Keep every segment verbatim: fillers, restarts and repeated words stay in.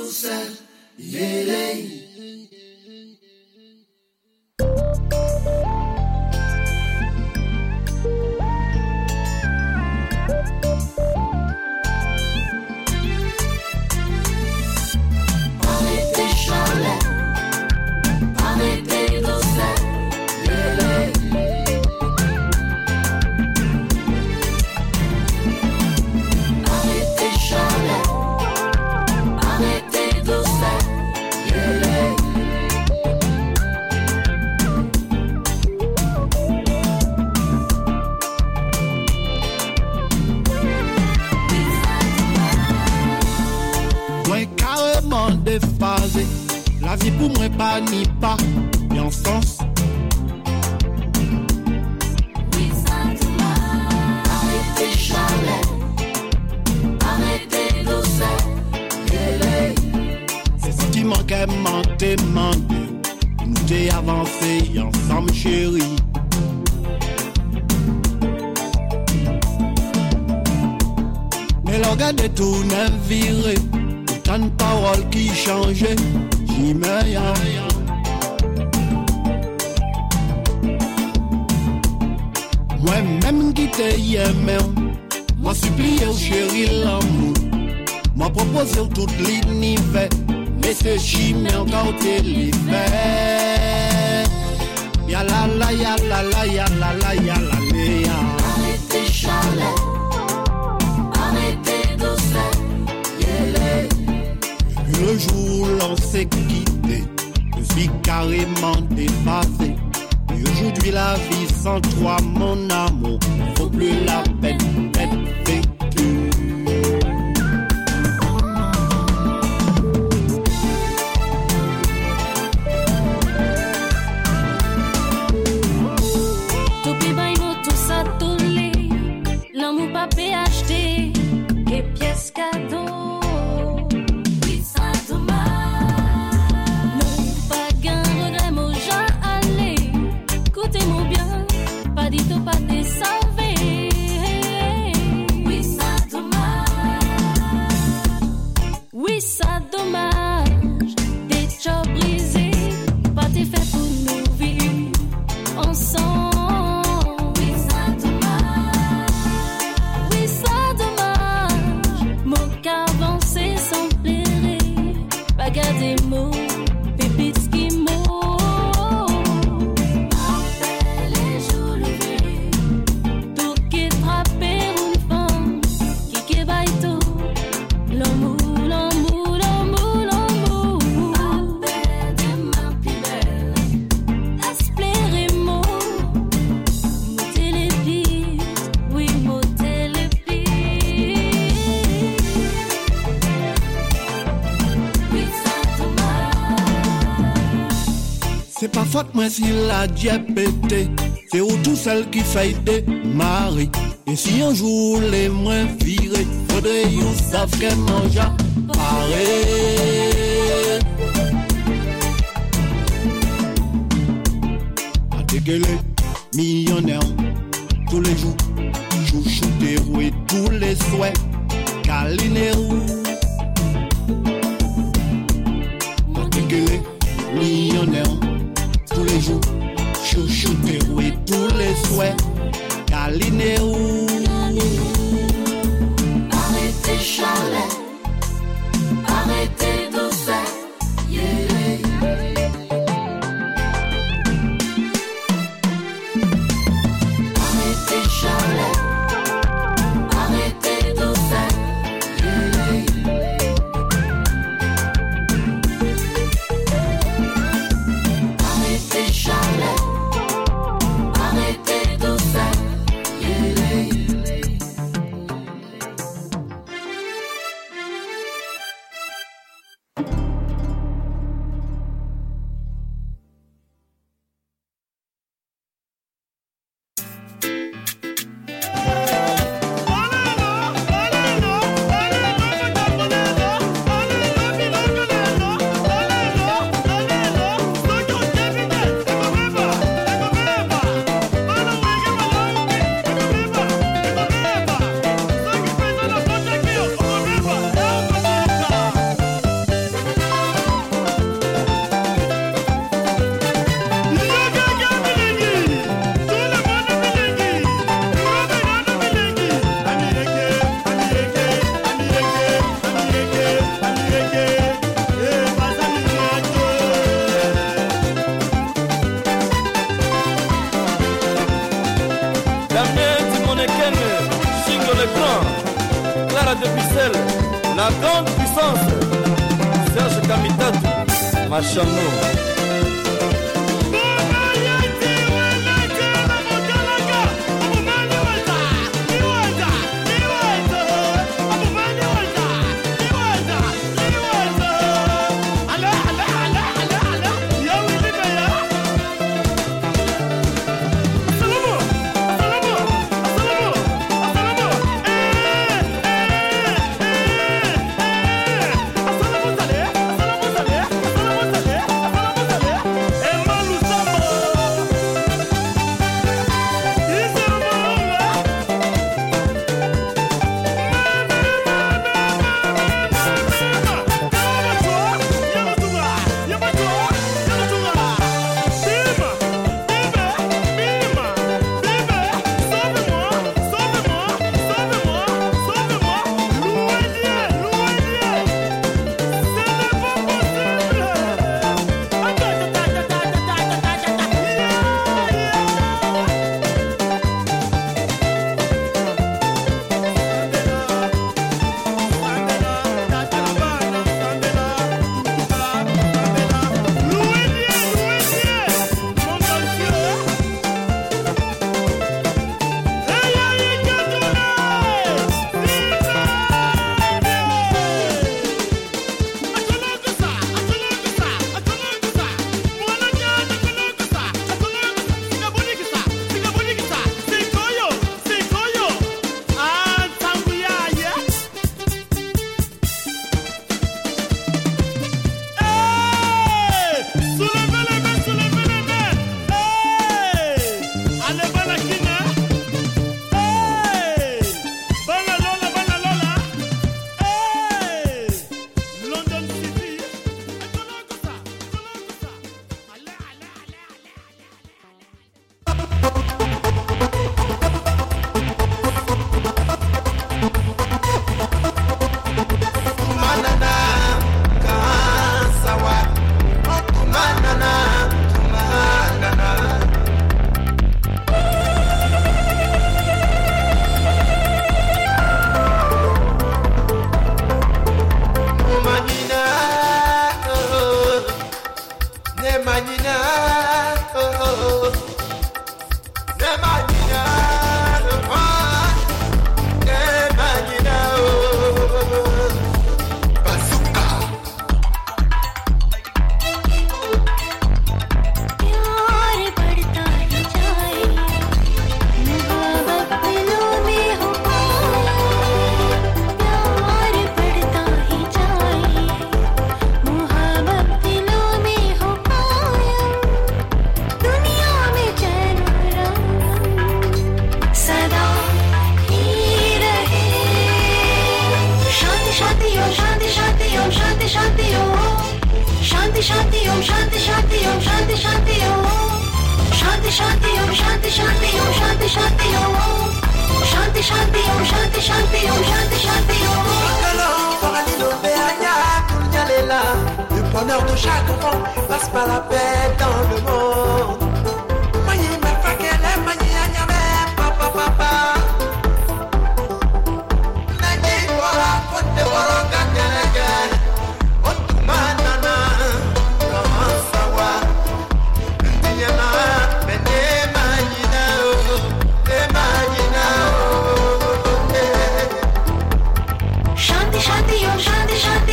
douceur, yeah. La vie pour moi pas ni pas, mais en sens. Oui, ça te va. Arrêtez chalet, arrêtez douceur, yeah. C'est ce qui manquait, menté, menté. Nous t'ai avancé ensemble, chérie. Mais le regard de tout n'est viré. Tant de paroles qui changeaient, j'y mets rien. Moi-même qui t'ai aimé, moi supplié au chéri l'amour, moi proposé tout l'univers, mais c'est chimé encore t'es l'hiver. Ya la la ya la la ya la la ya la ya. Arrêtez chalet, arrêtez douceur, yeah. Le jour où l'on s'est quitté, je suis carrément dépassé. Et aujourd'hui la vie sans toi, mon amour, vaut plus la peine d'être vécue. Tout bibaïno, tout ça, tout les. L'amour pas acheter, que pièce cadeau. C'est pas faute moi si la diabète, c'est où tout seul qui fait des maris. Et si un jour les moins virés, faudrait you savent qu'elle mange à pareil. A dégueuler, millionnaire, tous les jours, chouchouter et tous les souhaits, câliner ou. A dégueuler, millionnaire. Tous les jours, chouchouter et tous les souhaits, câliner ou. Arrêtez chalet, arrêtez douceur, yeah. Machamu.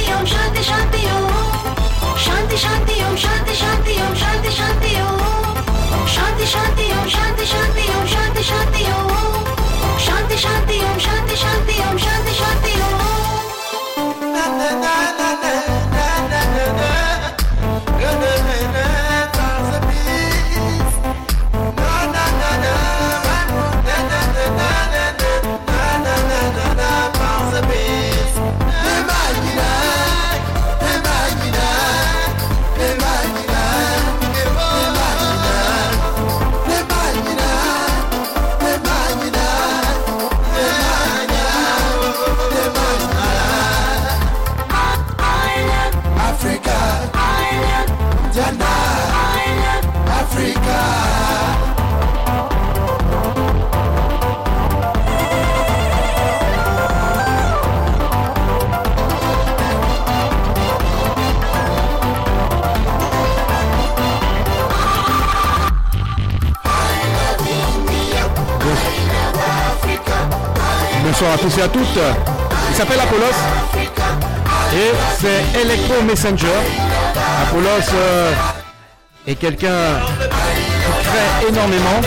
Shanti Shanti Om Shanti Shanti Om Shanti Shanti Om bonsoir à tous et à toutes. Il s'appelle Apollos et c'est Electro Messenger. Apollos euh, est quelqu'un qui crée énormément.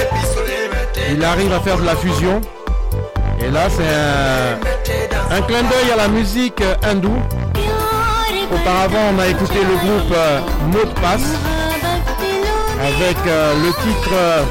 Il arrive à faire de la fusion. Et là, c'est un, un clin d'œil à la musique hindoue. Auparavant, on a écouté le groupe euh, Mot de Passe avec euh, le titre euh,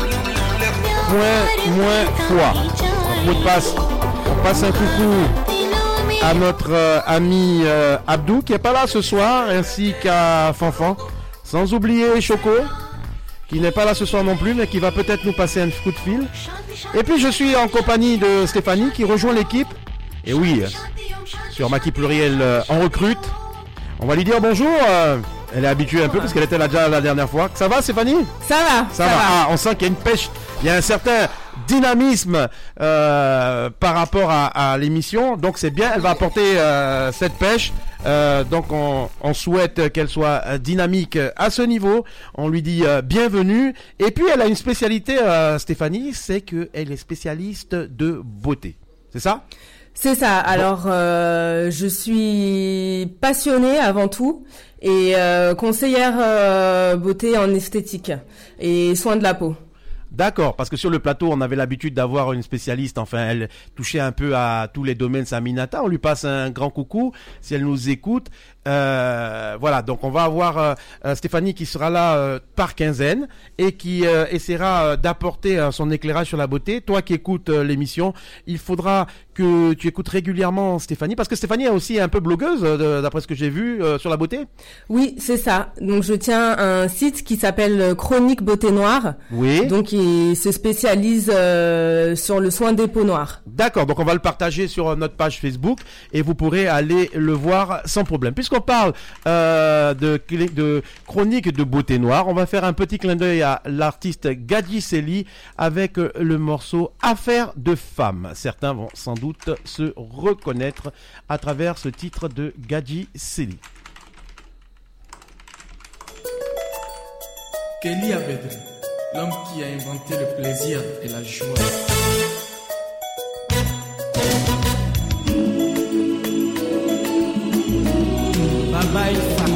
Point Moins Foi. Mot de Passe. On passe un coucou à notre euh, ami euh, Abdou qui est pas là ce soir, ainsi qu'à Fanfan. Sans oublier Choco, qui n'est pas là ce soir non plus, mais qui va peut-être nous passer un coup de fil. Et puis je suis en compagnie de Stéphanie qui rejoint l'équipe. Et oui, sur Maki Pluriel, euh, on recrute. On va lui dire bonjour. Euh, elle est habituée un peu parce qu'elle était là déjà la dernière fois. Ça va Stéphanie ? Ça va. Ça, ça va. va. Ah, on sent qu'il y a une pêche, il y a un certain dynamisme euh, par rapport à, à l'émission. Donc c'est bien, elle va apporter euh, cette pêche. Euh, donc on, on souhaite qu'elle soit dynamique à ce niveau. On lui dit euh, bienvenue. Et puis elle a une spécialité, euh, Stéphanie, c'est qu'elle est spécialiste de beauté. C'est ça ? C'est ça. Alors euh, je suis passionnée avant tout et euh, conseillère euh, beauté en esthétique et soins de la peau. D'accord, parce que sur le plateau, on avait l'habitude d'avoir une spécialiste, enfin, elle touchait un peu à tous les domaines, Saminata. On lui passe un grand coucou si elle nous écoute. Euh, voilà, donc on va avoir euh, Stéphanie qui sera là euh, par quinzaine et qui euh, essaiera euh, d'apporter euh, son éclairage sur la beauté. Toi qui écoutes euh, l'émission, il faudra que tu écoutes régulièrement Stéphanie, parce que Stéphanie est aussi un peu blogueuse, euh, d'après ce que j'ai vu, euh, sur la beauté. Oui, c'est ça. Donc je tiens un site qui s'appelle Chronique Beauté Noire. Oui. Donc il se spécialise euh, sur le soin des peaux noires. D'accord, donc on va le partager sur notre page Facebook et vous pourrez aller le voir sans problème. Puisqu'on parle euh, de, de chronique de beauté noire, on va faire un petit clin d'œil à l'artiste Gadji Sely avec le morceau Affaire de femme. Certains vont sans doute se reconnaître à travers ce titre de Gadji Sely. Kelly Abedre, l'homme qui a inventé le plaisir et la joie. Bye bye, fact.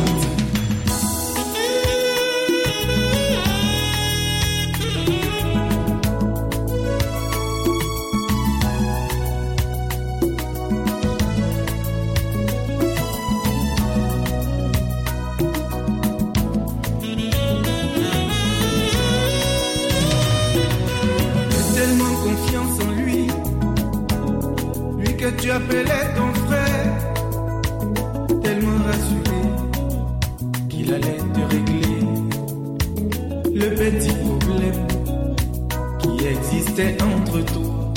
Que tu appelais ton frère, tellement rassuré qu'il allait te régler le petit problème qui existait entre toi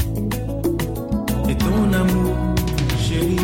et ton amour, chérie.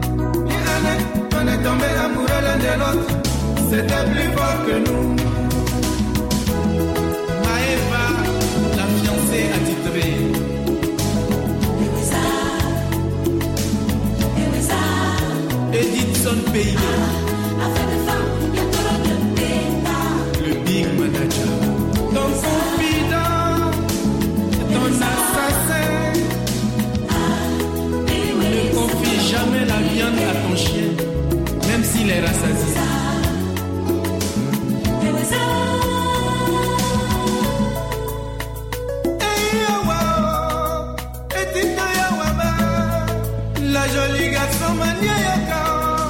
C'était plus fort que nous. la jolie garçon maniaque.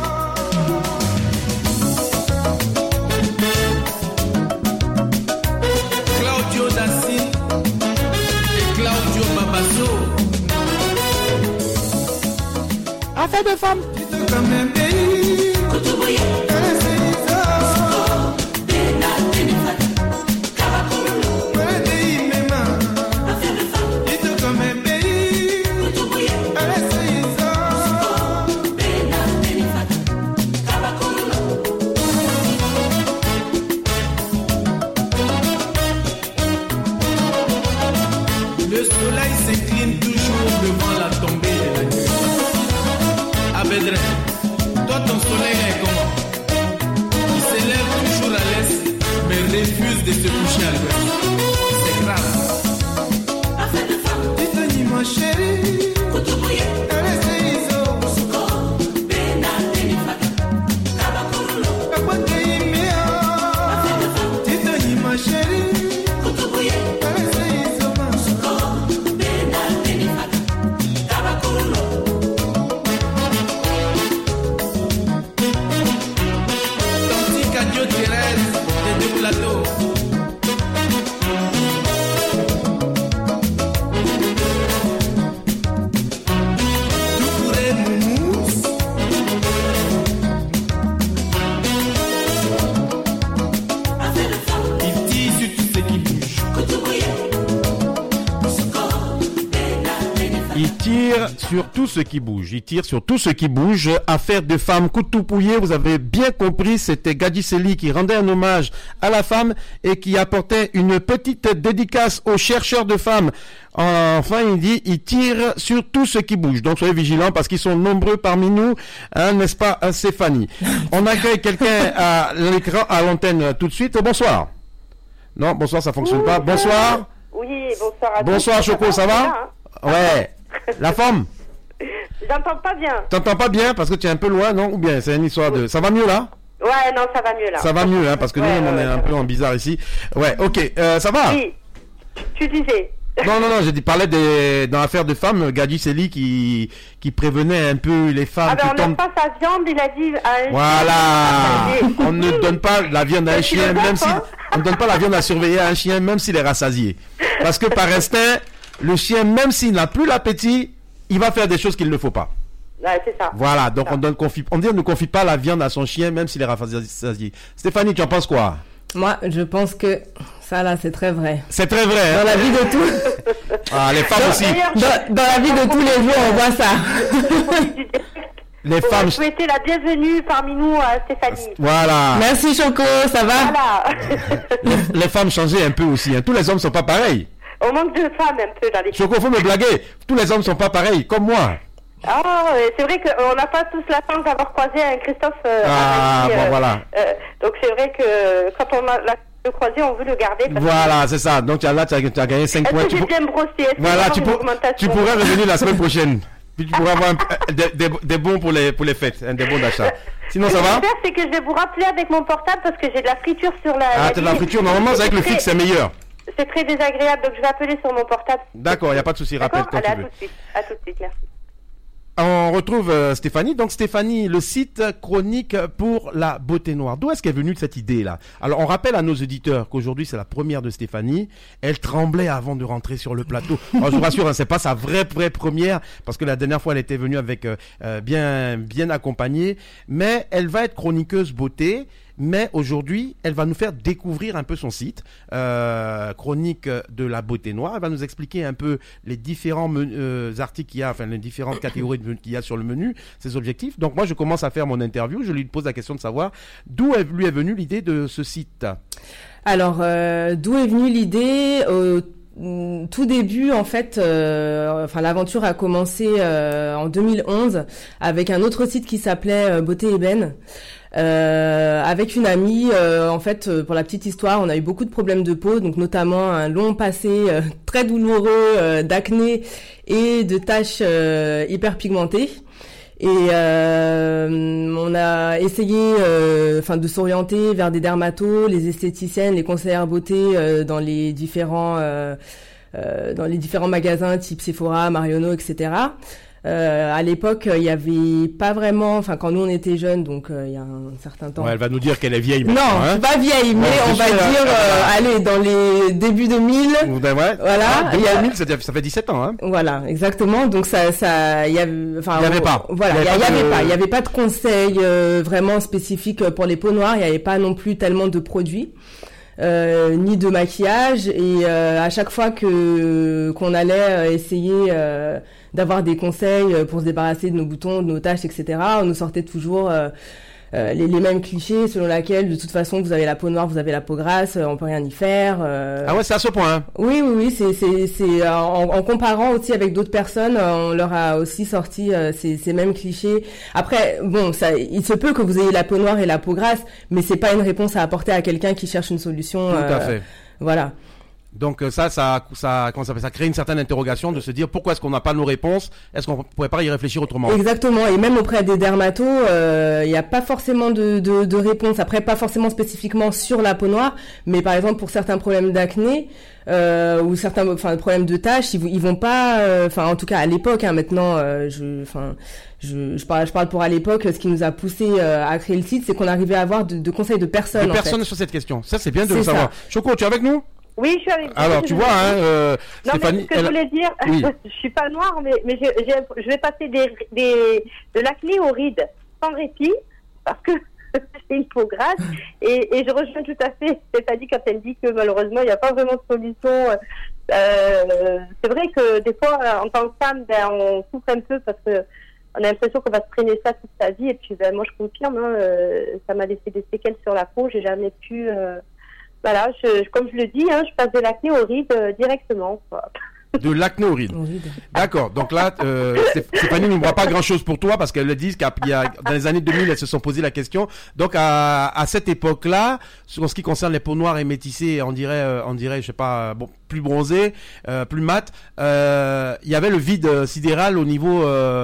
Claudio Dassi et Claudio Babasso. Affaire de femme. Comme un pays. Kutubouye, Soko, Bena, Benifat, Kabakurulo, affaire de femme. Kutubouye, Soko, Bena, Benifat, Kabakurulo. Le soleil s'incline toujours devant la tombée de la nuit. Abedrin, toi ton soleil est comment? Il s'élève toujours à l'est, mais refuse de se coucher à l'ouest. C'est grave. Affaire de femme. Dites-moi ma chérie, Kutubouye, Soko, Soko, Bena, Benifat, Kabakurulo, affaire de femme. dites-moi ma chérie, Kutubouye, Soko, Bena, Benifat, Kabakurulo. Tanti Cadio Thérèse des deux plateaux. Doucouré Moumous. Affaire de femme. Il tire sur tout ce qui bouge. Kutubouye, Soko, Bena, Benifat. Il tire sur tout ce qui bouge. Il tire sur tout ce qui bouge. Affaire de femme, Kutupouye, vous avez bien compris, c'était Gadji Sely qui rendait un hommage à la femme et qui apportait une petite dédicace aux chercheurs de femmes. Enfin, il dit, il tire sur tout ce qui bouge. Donc, soyez vigilants parce qu'ils sont nombreux parmi nous, hein, n'est-ce pas, Stéphanie? On accueille quelqu'un à l'écran, à l'antenne tout de suite. Bonsoir. Non, bonsoir, ça fonctionne pas. Bonsoir. Oui, bonsoir à tous. Bonsoir, Choco, ça va? Ouais. La forme? J'entends pas bien. T'entends pas bien parce que tu es un peu loin, non? Ou bien c'est une histoire de... Ça va mieux là? Ouais, non, ça va mieux là. Ça va mieux, hein, parce que Ouais, nous, on ouais, est ouais, un ça peu va. en bizarre ici. Ouais, ok, euh, ça va? Oui, tu disais. Non, non, non, j'ai dit, parlais des, dans l'affaire de femmes, Gadji Sely qui, qui prévenait un peu les femmes Ah ben, qui on n'a tombent... pas sa viande, il a dit à un Voilà! chien. On ne donne pas la viande à un Tu chien, le même si... vois, hein? On ne donne pas la viande à surveiller à un chien, même s'il est rassasié. Parce que par instinct, le chien, même s'il n'a plus l'appétit, il va faire des choses qu'il ne faut pas. Ouais, c'est ça. Voilà, donc Ça. on donne confie, on dit on ne confie pas la viande à son chien, même s'il est rassasié. Stéphanie, tu en penses quoi? Moi, je pense que ça là, c'est très vrai. C'est très vrai, Dans hein? la vie de tous, Ah, les femmes aussi. D'ailleurs, dans, dans la vie de tous les jours, on voit ça. Les on femmes. va souhaiter la bienvenue parmi nous à Stéphanie. Voilà. Merci Choco, ça va? Voilà. Les, les femmes changent un peu aussi, hein. Tous les hommes sont pas pareils. On manque de femmes un peu dans les... Choco, faut me blaguer. Tous les hommes sont pas pareils, comme moi. Ah, ouais, c'est vrai qu'on n'a pas tous la chance d'avoir croisé un Christophe. euh, Ah, Amazi, bon, euh, voilà. euh, donc c'est vrai que quand on a la le croisé, on veut le garder. parce que- Voilà, c'est ça. Donc tu as- là, tu as, tu as gagné cinq Est-ce points. que Tu j'ai pour- bien brossé? Est-ce que Voilà, j'ai tu, une pour- augmentation? tu pourrais revenir la semaine prochaine. Puis tu pourras avoir un- des, des, des bons pour les, pour les fêtes, hein, des bons d'achat. Sinon, Ce ça que je va? vais faire, c'est que je vais vous rappeler avec mon portable parce que j'ai de la friture sur la. Ah, t'as de la ligne. friture. Normalement, c'est avec le très- fixe, c'est meilleur. C'est très désagréable, donc je vais appeler sur mon portable. D'accord, il n'y a pas de souci. Rappelle D'accord. quand Allez, tu à veux. tout de suite. À tout de suite, merci. On retrouve euh, Stéphanie. Donc Stéphanie, le site Chronique pour la beauté noire. D'où est-ce qu'est venue cette idée-là? Alors on rappelle à nos auditeurs qu'aujourd'hui c'est la première de Stéphanie. Elle tremblait avant de rentrer sur le plateau. Alors, je vous rassure, hein, c'est pas sa vraie vraie première parce que la dernière fois elle était venue avec euh, euh, bien bien accompagnée. Mais elle va être chroniqueuse beauté. Mais aujourd'hui, elle va nous faire découvrir un peu son site, euh, Chronique de la beauté noire. Elle va nous expliquer un peu les différents men- euh, articles qu'il y a, enfin les différentes catégories de- qu'il y a sur le menu, ses objectifs. Donc moi, je commence à faire mon interview. Je lui pose la question de savoir d'où est- lui est venue l'idée de ce site. Alors, euh, d'où est venue l'idée? Au mm, tout début, en fait, euh, enfin l'aventure a commencé euh, en deux mille onze avec un autre site qui s'appelait euh, Beauté Ébène. Euh, avec une amie, euh, en fait, euh, pour la petite histoire, on a eu beaucoup de problèmes de peau, donc notamment un long passé euh, très douloureux euh, d'acné et de taches euh, hyperpigmentées. Et euh, on a essayé, euh, enfin, de s'orienter vers des dermatos, les esthéticiennes, les conseillères beauté euh, dans les différents, euh, euh, dans les différents magasins type Sephora, Marionneau, et cetera. Euh, à l'époque, il y avait pas vraiment, enfin quand nous on était jeunes, donc euh, il y a un certain temps. Ouais, elle va nous dire qu'elle est vieille. Non, hein. je suis pas vieille, mais Ouais, on je va suis, dire, euh, euh, allez, dans les débuts deux mille. Ben ouais. Voilà. Ah, il y a- deux mille, ça, ça fait dix-sept ans. Hein. Voilà, exactement. Donc ça, ça, il y avait, enfin, Il y avait on- pas. Voilà, Il il y y, avait a- pas il y avait de- pas, il y avait pas de conseils euh, vraiment spécifiques pour les peaux noires. Il y avait pas non plus tellement de produits. Euh, ni de maquillage, et euh, à chaque fois que qu'on allait euh, essayer euh, d'avoir des conseils pour se débarrasser de nos boutons, de nos taches, et cetera, on nous sortait toujours euh, euh, les, les mêmes clichés selon lesquels de toute façon vous avez la peau noire, vous avez la peau grasse, on peut rien y faire. euh. Ah ouais, c'est à ce point. Hein. Oui, oui, oui, c'est c'est c'est euh, en, en comparant aussi avec d'autres personnes, euh, on leur a aussi sorti euh, ces ces mêmes clichés. Après, bon, ça, il se peut que vous ayez la peau noire et la peau grasse, mais c'est pas une réponse à apporter à quelqu'un qui cherche une solution. Tout euh, à fait. Voilà. Donc euh, ça, ça, ça, comment ça s'appelle, ça crée une certaine interrogation de se dire pourquoi est-ce qu'on n'a pas nos réponses, est-ce qu'on pourrait pas y réfléchir autrement. Exactement, et même auprès des dermatos, il euh, n'y a pas forcément de, de, de réponse. Après, pas forcément spécifiquement sur la peau noire, mais par exemple pour certains problèmes d'acné euh, ou certains, enfin problèmes de taches, ils, ils vont pas, enfin euh, en tout cas à l'époque. Hein, maintenant, euh, je, enfin. Je, je parle, je parle pour à l'époque, ce qui nous a poussé euh, à créer le site, c'est qu'on arrivait à avoir de, de conseils de personnes. De en personnes fait. sur cette question. Ça, c'est bien de C'est le savoir. ça. Choco, tu es avec nous? Oui, je suis avec vous. Alors, tu vois, hein, euh, Non, Stéphanie, mais ce que elle- je voulais dire, Oui. je suis pas noire, mais, mais j'ai- j'ai- je vais passer des, des, de l'acné aux rides sans répit, parce que j'ai une peau grasse, et, et je rejoins tout à fait Stéphanie quand elle dit que malheureusement, il n'y a pas vraiment de solution. Euh, c'est vrai que des fois, en tant que femme, ben, on souffre un peu parce que on a l'impression qu'on va se traîner ça toute sa vie, et puis ben, moi je confirme, hein, euh, ça m'a laissé des séquelles sur la peau, j'ai jamais pu... Euh, Voilà, je, je- comme je le dis, hein, je passe de l'acné aux rides euh, directement. Quoi. de l'acné aux rides. Horrible. D'accord. Donc là, euh, Stéph- Stéphanie ne voit pas grand-chose pour toi parce qu'elle le dit qu'il y a, dans les années deux mille, elles se sont posé la question. Donc à, à cette époque-là, en ce qui concerne les peaux noires et métissées, on dirait, euh, on dirait, je sais pas, bon, plus bronzées, euh, plus mates, euh, il y avait le vide sidéral au niveau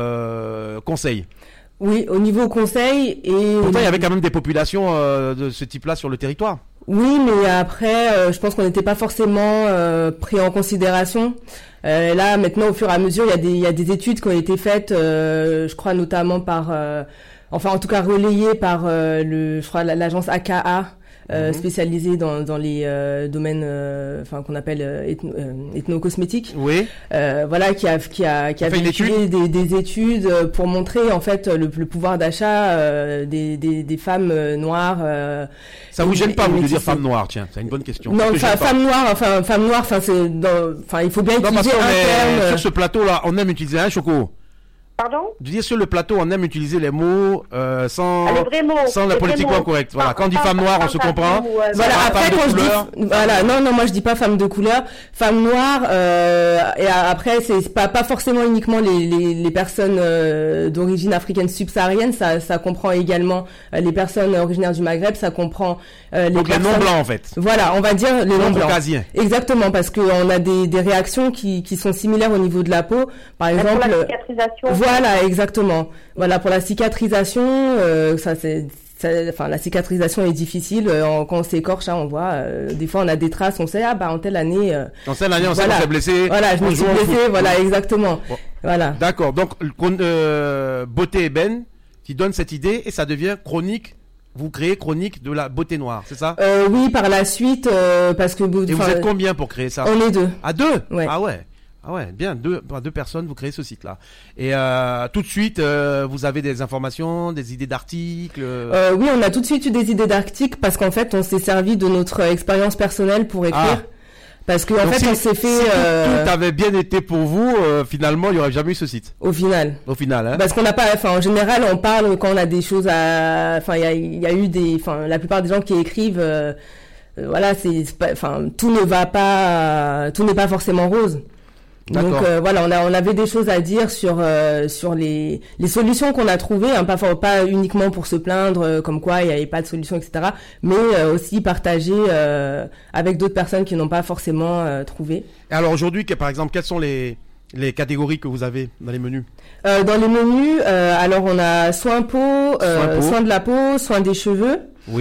euh, conseil. Oui, au niveau conseil et. Pourtant, il y avait quand même des populations euh, de ce type-là sur le territoire. Oui, mais après, euh, je pense qu'on n'était pas forcément euh, pris en considération. Euh, là, maintenant, au fur et à mesure, il y a des, il y a des études qui ont été faites, euh, je crois notamment par, euh, enfin, en tout cas relayées par euh, le, je crois, l'agence A K A. Euh, Mhm. spécialisée dans, dans les euh, domaines, euh, enfin qu'on appelle euh, ethno, euh, ethno-cosmétiques. Oui. Euh, voilà, qui a qui a qui a Fait une véhiculé des, des études euh, pour montrer en fait le, le pouvoir d'achat euh, des, des des femmes euh, noires. Euh, Ça vous et- gêne pas, et vous, de métissées. dire femme noire? Tiens, c'est une bonne question. Non, Ça te enfin gêne pas? femme noire, enfin femme noire, enfin c'est dans, enfin il faut bien Non, parce utiliser qu'on un est terme. sur ce plateau-là, on aime utiliser un choco. Pardon? Je veux dire, sur le plateau, on aime utiliser les mots euh, sans, Ah, les vrais mots. sans la Les politiquement vrais mots. correct. Voilà, Pas- quand on dit pas- femme noire, pas on se femme comprend. ou, euh, Voilà, Femme après de quand couleur. je dis, voilà, non, non, moi je dis pas femme de couleur, femme noire, euh, et après c'est pas pas forcément uniquement les les, les personnes euh, d'origine africaine subsaharienne, ça ça comprend également euh, les personnes originaires du Maghreb, ça comprend euh, les Donc les personnes. noms blancs, en fait. Voilà, on va dire les noms blancs. Caucasiens. Exactement, parce que on a des des réactions qui qui sont similaires au niveau de la peau, par Même exemple. pour la cicatrisation. Voilà, exactement. Voilà, pour la cicatrisation, euh, ça c'est, ça- enfin la cicatrisation est difficile. euh, en- quand on s'écorche, hein, on voit, euh, des fois on a des traces, on sait ah bah en telle année. euh, En cette année, on sait Voilà. qu'on s'est blessé. voilà, je en me suis jouant au blessée. foot. Voilà, exactement. Bon. Voilà. D'accord. Donc, con- euh, beauté ébène qui donne cette idée et ça devient chronique. Vous créez chronique de la beauté noire, c'est ça? Euh, oui, par la suite, euh, parce que Et vous enfin, êtes combien pour créer ça? on est deux. À deux? Ouais. Ah ouais. Ah ouais, bien, deux, à deux personnes, vous créez ce site-là. Et euh, tout de suite, euh, vous avez des informations, des idées d'articles. Euh, oui, on a tout de suite eu des idées d'articles parce qu'en fait, on s'est servi de notre expérience personnelle pour écrire. Ah. Parce qu'en Donc fait, si, on s'est fait si tout- euh, tout, avait bien été pour vous, euh, finalement, il n'y aurait jamais eu ce site. au final. Au final, hein. Parce qu'on n'a pas, enfin en général on parle quand on a des choses à, enfin il y a, il y a eu des, enfin la plupart des gens qui écrivent, euh, euh, voilà c'est, c'est pas, enfin tout ne va pas, tout n'est pas forcément rose. Donc D'accord. euh, voilà, on a on avait des choses à dire sur euh, sur les les solutions qu'on a trouvées, hein, pas for- pas uniquement pour se plaindre euh, comme quoi il n'y avait pas de solution, et cetera. Mais euh, aussi partager euh, avec d'autres personnes qui n'ont pas forcément euh, trouvé. Et alors aujourd'hui, que- par exemple, quelles sont les, les catégories que vous avez dans les menus? Euh, dans les menus, euh, alors on a soin peau, euh, Soin peau. soin de la peau, soin des cheveux. Oui.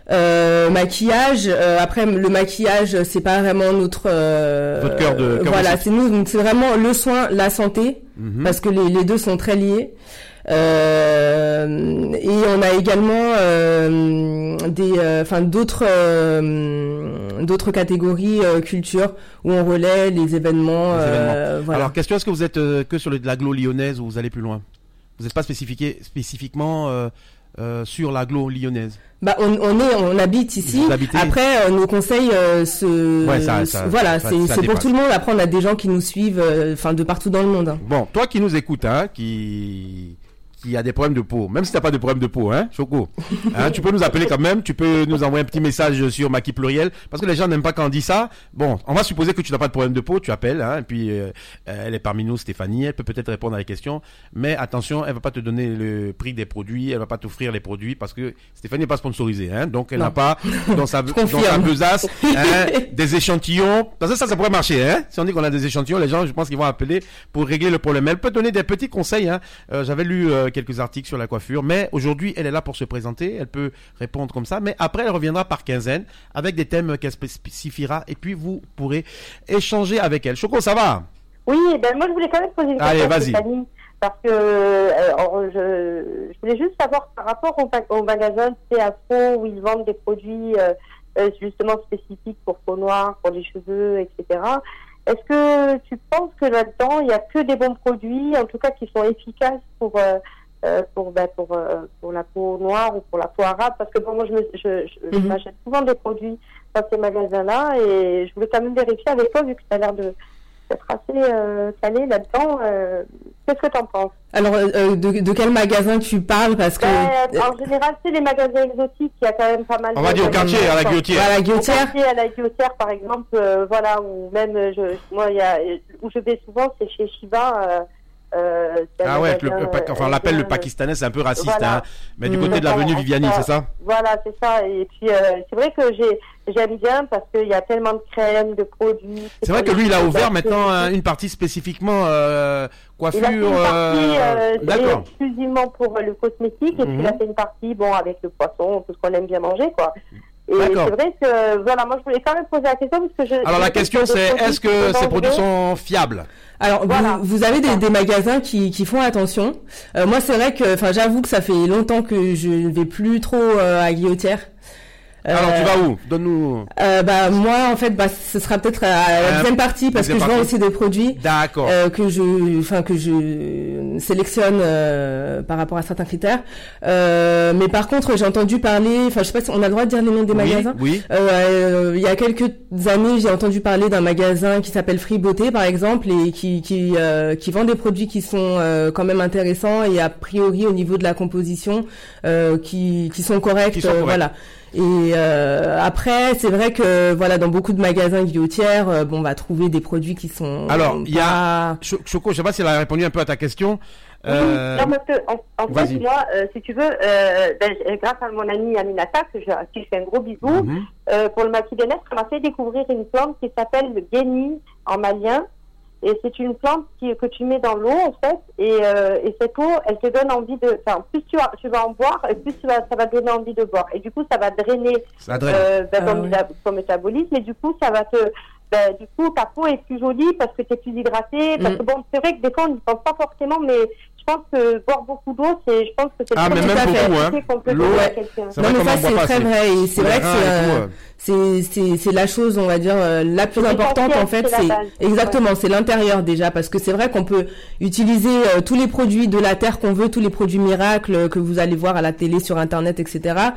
Euh, maquillage. Euh, après, le maquillage, c'est pas vraiment notre. Euh, Votre cœur de. Cœur voilà, de c'est nous. Donc c'est vraiment le soin, la santé, mm-hmm. parce que les, les deux sont très liés. Euh, et on a également euh, des, enfin euh, d'autres, euh, d'autres catégories euh, culture où on relaie les événements. Les événements. Euh, voilà. Alors, question, est-ce que vous êtes euh, que sur le, de l'agglo lyonnaise ou vous allez plus loin? Vous n'êtes pas spécifié spécifiquement euh, euh, sur l'agglo lyonnaise? Bah, on, on est, on habite ici. Vous habitez... Après, euh, nos conseils euh, se, ouais, ça, ça, voilà, ça, c'est, ça c'est pour dépasse. tout le monde. Après, on a des gens qui nous suivent, enfin, euh, de partout dans le monde. Hein. Bon, toi qui nous écoutes, hein, qui qui a des problèmes de peau, même si t'as pas de problème de peau, hein, Choco, hein, tu peux nous appeler quand même, tu peux nous envoyer un petit message sur Maki Pluriel, parce que les gens n'aiment pas quand on dit ça. Bon, on va supposer que tu n'as pas de problème de peau, tu appelles, hein, et puis euh, elle est parmi nous, Stéphanie, elle peut peut-être répondre à les questions, mais attention, elle va pas te donner le prix des produits, elle va pas t'offrir les produits, parce que Stéphanie n'est pas sponsorisée, hein, donc elle non. n'a pas dans sa, dans sa besace hein, des échantillons, parce que ça, ça pourrait marcher, hein, si on dit qu'on a des échantillons, les gens, je pense qu'ils vont appeler pour régler le problème. Elle peut donner des petits conseils, hein, euh, j'avais lu euh, quelques articles sur la coiffure, mais aujourd'hui elle est là pour se présenter, elle peut répondre comme ça, mais après elle reviendra par quinzaine avec des thèmes qu'elle spécifiera et puis vous pourrez échanger avec elle. Choco, ça va? Oui, ben moi je voulais quand même poser une Allez, question à vas-y. Stéphanie, parce que euh, alors, je, je voulais juste savoir par rapport au, au magasin C A F O où ils vendent des produits euh, euh, justement spécifiques pour peau noire, pour les cheveux, et cetera. Est-ce que tu penses que là-dedans il n'y a que des bons produits, en tout cas qui sont efficaces pour euh, Euh, pour ben, pour euh, pour la peau noire ou pour la peau arabe, parce que bon, moi je me je, je, je Mm-hmm. m'achète souvent des produits dans ces magasins-là et je voulais quand même vérifier avec toi vu que tu as l'air de d'être assez euh, calé là-dedans. Euh, qu'est-ce que tu en penses? Alors, euh, de, de quel magasin tu parles? Parce que Ben, en général, c'est les magasins exotiques, il y a quand même pas mal. On de va dire au quartier, à la Guillotière. à la Au Guillotière. quartier, à la Guillotière, par exemple, euh, voilà, ou même je, moi, il y a où je vais souvent, c'est chez Shiba. Euh, Euh, Ah ouais, le, magasin, le, enfin, on euh, l'appelle le bien, pakistanais, c'est un peu raciste, voilà. hein. Mais du Mmh. côté de l'avenue Voilà, Viviani, c'est ça? Voilà, c'est ça. Et puis, euh, c'est vrai que j'ai, j'aime bien parce qu'il y a tellement de crèmes, de produits. C'est vrai que lui, il a ouvert maintenant euh, euh, une partie spécifiquement euh, coiffure. Il a fait une partie euh, euh, D'accord. exclusivement pour le cosmétique et puis Mhm. il a fait une partie, bon, avec le poisson, tout ce qu'on aime bien manger, quoi. Et D'accord. c'est vrai que, voilà, moi je voulais quand même poser la question parce que je... Alors la je- question des c'est, produits est-ce qui que sont ces produits dangereux. sont fiables? Alors, Voilà. vous, vous avez des, des magasins qui, qui font attention. Euh, moi, c'est vrai que, enfin, j'avoue que ça fait longtemps que je ne vais plus trop euh, à Guillotière. Alors Euh, tu vas où? Donne-nous. euh, Bah moi, en fait, bah ce sera peut-être à la Euh, deuxième partie parce deuxième que je vends partie. aussi des produits. D'accord. Euh, que je, enfin que je sélectionne euh, par rapport à certains critères. Euh, mais par contre, j'ai entendu parler, enfin je sais pas si on a le droit de dire les noms des Oui, magasins. oui. Euh, euh, il y a quelques années, j'ai entendu parler d'un magasin qui s'appelle Free Beauté, par exemple, et qui qui euh, qui vend des produits qui sont euh, quand même intéressants et a priori au niveau de la composition euh, qui qui sont corrects. Qui sont euh, corrects. voilà. Et euh, après, c'est vrai que voilà, dans beaucoup de magasins Guillotière, euh, bon, on va trouver des produits qui sont Alors, il y a pas- Cho- Choco, je sais pas si elle a répondu un peu à ta question. Oui, Euh, non, parce que, en, en vas-y. fait, moi, euh, si tu veux, euh, ben, j- grâce à mon amie Aminata, que je, à qui je fais un gros bisou, mhm. euh, pour le maquis bien-être, elle m'a fait découvrir une plante qui s'appelle le guéni en malien. Et c'est une plante qui, que tu mets dans l'eau, en fait, et, euh, et cette eau, elle te donne envie de... Enfin, plus tu vas, tu vas en boire, et plus tu vas, ça va te donner envie de boire. Et du coup, ça va drainer Ça draine. euh, ben, Ah ton, oui. méta- ton métabolisme, et du coup, ça va te... Ben, du coup, ta peau est plus jolie parce que tu es plus hydraté. Parce Mm. que bon, c'est vrai que des fois, on n'y pense pas forcément, mais je pense que boire beaucoup d'eau, c'est, je pense que c'est Ah, le mais premier même activité beaucoup, hein. qu'on peut L'eau, donner à ouais. quelqu'un. C'est Non vrai mais qu'on ça en boit c'est pas très assez. vrai et c'est Pour vrai les que reins c'est, et euh, tout, euh. c'est c'est c'est la chose on va dire euh, la plus C'est importante en fait, l'essentiel, c'est la c'est base. exactement, c'est l'intérieur déjà parce que c'est vrai qu'on peut utiliser euh, tous les produits de la terre qu'on veut, tous les produits miracles euh, que vous allez voir à la télé, sur internet, et cetera.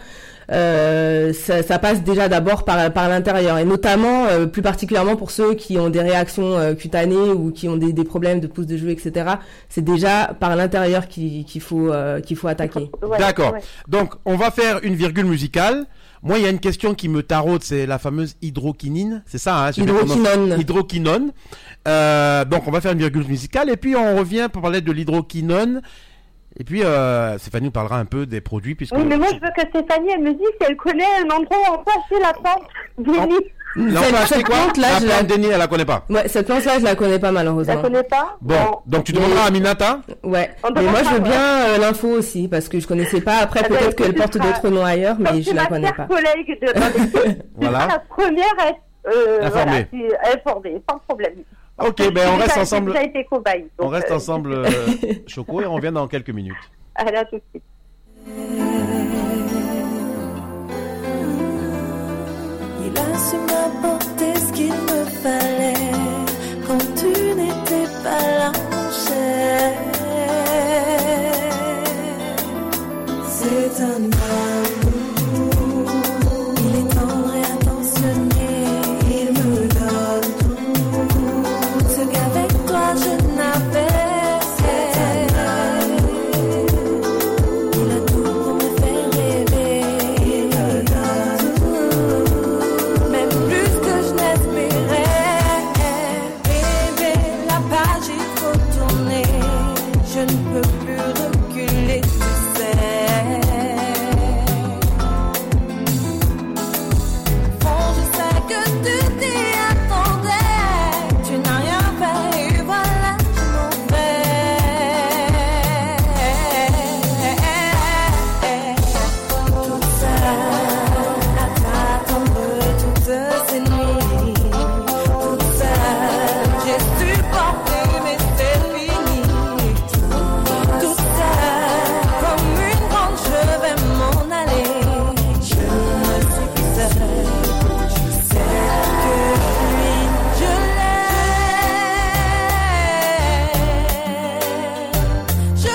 Euh, ça, ça passe déjà d'abord par par l'intérieur et notamment euh, plus particulièrement pour ceux qui ont des réactions euh, cutanées ou qui ont des, des problèmes de pousse de cheveux, et cetera. C'est déjà par l'intérieur qu'il qu'il faut euh, qu'il faut attaquer. Ouais, D'accord. ouais. Donc, on va faire une virgule musicale. Moi, il y a une question qui me taraude, c'est la fameuse hydroquinine. C'est ça, hein? je vais Hydroquinone. prononcer- Hydroquinone. Euh, donc, on va faire une virgule musicale et puis on revient pour parler de l'hydroquinone. Et puis, euh, Stéphanie nous parlera un peu des produits puisque... Oui, mais moi, je veux que Stéphanie, elle me dise si elle connaît un endroit où on peut acheter la plante. Guéni. Il a Cette- acheté cette quoi? plante-là, La je la- plante Denis, elle la connaît pas. Ouais, cette plante-là, je la connais pas Tu malheureusement. la connais pas? Bon, donc tu Mais- demanderas à Aminata. Ouais. On Mais moi, je demandera, veux ouais. bien euh, l'info aussi parce que je connaissais pas. Après, Ah ben, peut-être qu'elle écoute, porte tu seras- d'autres noms ailleurs, mais Comme je tu la ma connais chère pas. collègue de dans l'équipe, tu Voilà. seras la première à être euh, Informée. voilà, tu- informée, sans problème. Ok, J'ai ben on déjà- reste j'ai ensemble. déjà été cobaye. On donc, reste euh, ensemble, euh, Choco, et on revient dans quelques minutes. Allez, à tout de suite. Il a su m'apporter ce qu'il me fallait quand tu n'étais pas là, mon cher. C'est un amour, il est tendre et attentionné, il me donne tout ce qu'avec toi je n'avais. C'est un amour, il a tout pour me faire rêver, il me donne tout, même plus que je n'espérais. Bébé, la page il faut tourner, je ne peux plus reculer, tu sais. Bon, je sais que tu t'y attendais, tu n'as rien fait et voilà, je m'en vais. Toute seule à t'attendre toutes ces nuits, toute seule, j'ai supporté mais c'est fini. Toute seule, comme une grande, je vais m'en aller. Je ne suis plus seule, je sais que lui, je l'aime. Je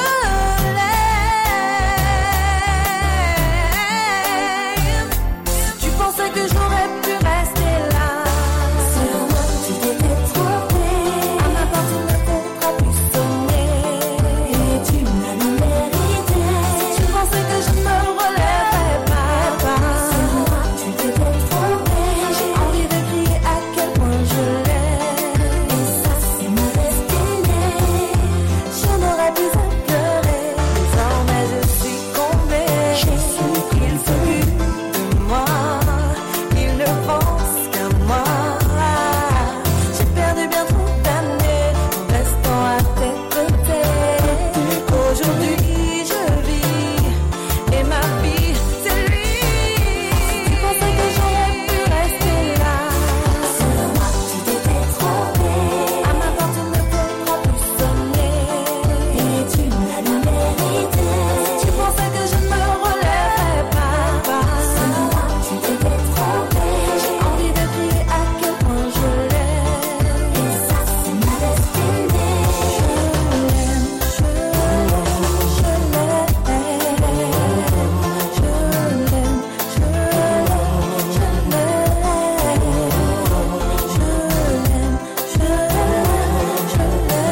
l'aime. Tu pensais que j'aurais pu rester là. Sur moi, tu t'étais trompé. À ma porte, il ne pourra plus sonner. Et tu m'as le mérité. Tu pensais que je me relèverais pas. Sur moi, tu t'étais trompé. J'ai envie de crier à quel point je l'aime. Et ça, c'est ma destinée. Je n'aurais plus à pleurer. Désormais, je suis comblée. Il s'occupe de moi. Il ne pense qu'à moi. J'ai perdu bien trop d'années en restant à tes côtés. Aujourd'hui, je vis et ma vie, c'est lui. Tu pensais que j'aurais pu rester là. Sur moi, tu t'étais trompé. À ma porte, il ne pourra plus sonner. Et tu m'as le mérité. Tu pensais que je ne me relèverais pas. Sur moi, tu t'étais trompé. J'ai envie de crier à quel point je l'aime. Et ça, c'est ma destinée. Je l'aime, je l'aime, je l'aime. Je l'aime, je l'aime, je l'aime. Je l'aime, je l'aime, je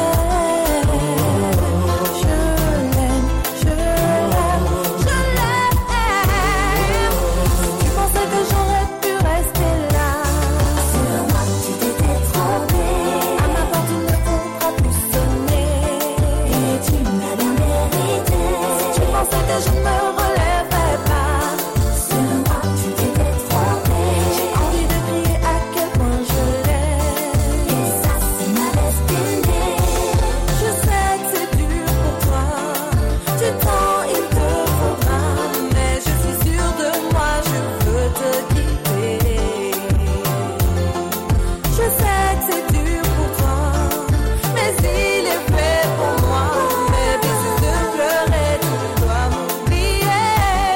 l'aime. Je l'aime, je l'aime, je l'aime. Tu pensais que j'aurais pu rester là. Sur moi, tu t'étais trompé. À ma porte, il ne pourra plus sonner. Et tu m'as le mérité. Tu pensais que je ne me relèverais pas. Sur moi, tu t'étais trompé. J'ai envie de crier à quel point je l'aime. Et ça, c'est ma destinée. Je sais que c'est dur pour toi. Du temps, il te faudra. Mais je suis sûre de moi, je veux te quitter. Je sais que c'est dur pour toi. Mais il est fait pour moi. Mais cesse de pleurer, tu dois m'oublier.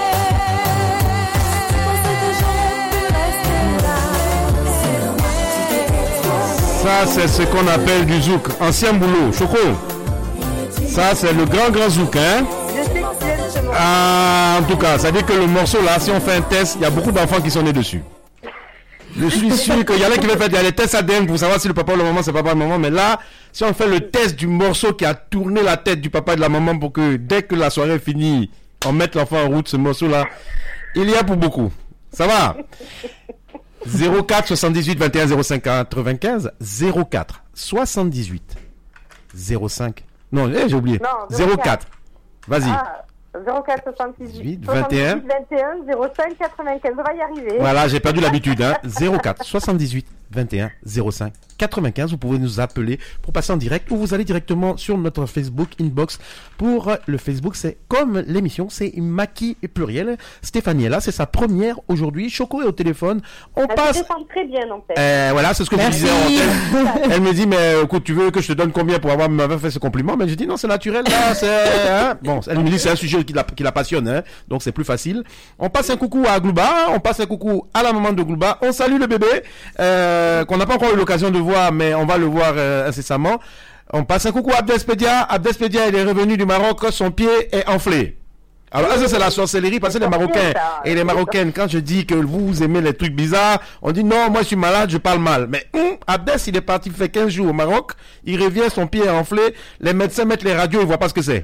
Tu pensais que j'aurais pu rester là. Sur moi, tu t'étais trompé. Ça, c'est ce qu'on appelle du zouk. Ancien boulot. Choco. Ça, c'est le grand, grand zouk, hein. Je sais que c'est moi. Ah, en tout cas, ça veut dire que le morceau là, si on fait un test, il y a beaucoup d'enfants qui sont nés dessus. Je suis sûr qu'il y en a qui veulent faire il y a les tests A D N pour savoir si le papa ou la maman c'est papa ou maman. Mais là, si on fait le test du morceau qui a tourné la tête du papa et de la maman pour que dès que la soirée est finie, on mette l'enfant en route, ce morceau là, il y a pour beaucoup. Ça va? zéro quatre soixante-dix-huit vingt et un zéro cinq quatre-vingt-quinze zéro quatre soixante-dix-huit zéro cinq. Non, eh, j'ai oublié. Non, zéro quatre. Vas-y. Ah, zéro quatre soixante-dix-huit vingt et un vingt et un zéro cinq quatre-vingt-quinze. On va y arriver. Voilà, j'ai perdu l'habitude. Hein. zéro quatre soixante-dix-huit vingt et un zéro cinq quatre-vingt-quinze. Vous pouvez nous appeler pour passer en direct ou vous allez directement sur notre Facebook inbox. Pour le Facebook, c'est comme l'émission, c'est Maki pluriel. Stéphanie est là, c'est sa première aujourd'hui. Choco est au téléphone. On Elle passe. se défend très bien en fait. Euh, voilà, c'est ce que Merci. je disais en antenne. Elle me dit, mais écoute, tu veux que je te donne combien pour avoir m'avoir fait ce compliment? Mais j'ai dit, non, c'est naturel, là, c'est, hein. Bon, elle me dit, c'est un sujet qui la, qui la passionne, hein. Donc c'est plus facile. On passe un coucou à Glouba, on passe un coucou à la maman de Glouba. On salue le bébé, euh, qu'on n'a pas encore eu l'occasion de voir, mais on va le voir euh, incessamment. On passe un coucou à Abdespedia. Abdespedia, il est revenu du Maroc, son pied est enflé. Alors là, ça c'est la sorcellerie, parce que les Marocains et les Marocaines, quand je dis que vous aimez les trucs bizarres, on dit non, moi je suis malade, je parle mal. Mais hum, Abdes, il est parti, il fait quinze jours au Maroc, il revient, son pied est enflé, les médecins mettent les radios, ils voient pas ce que c'est.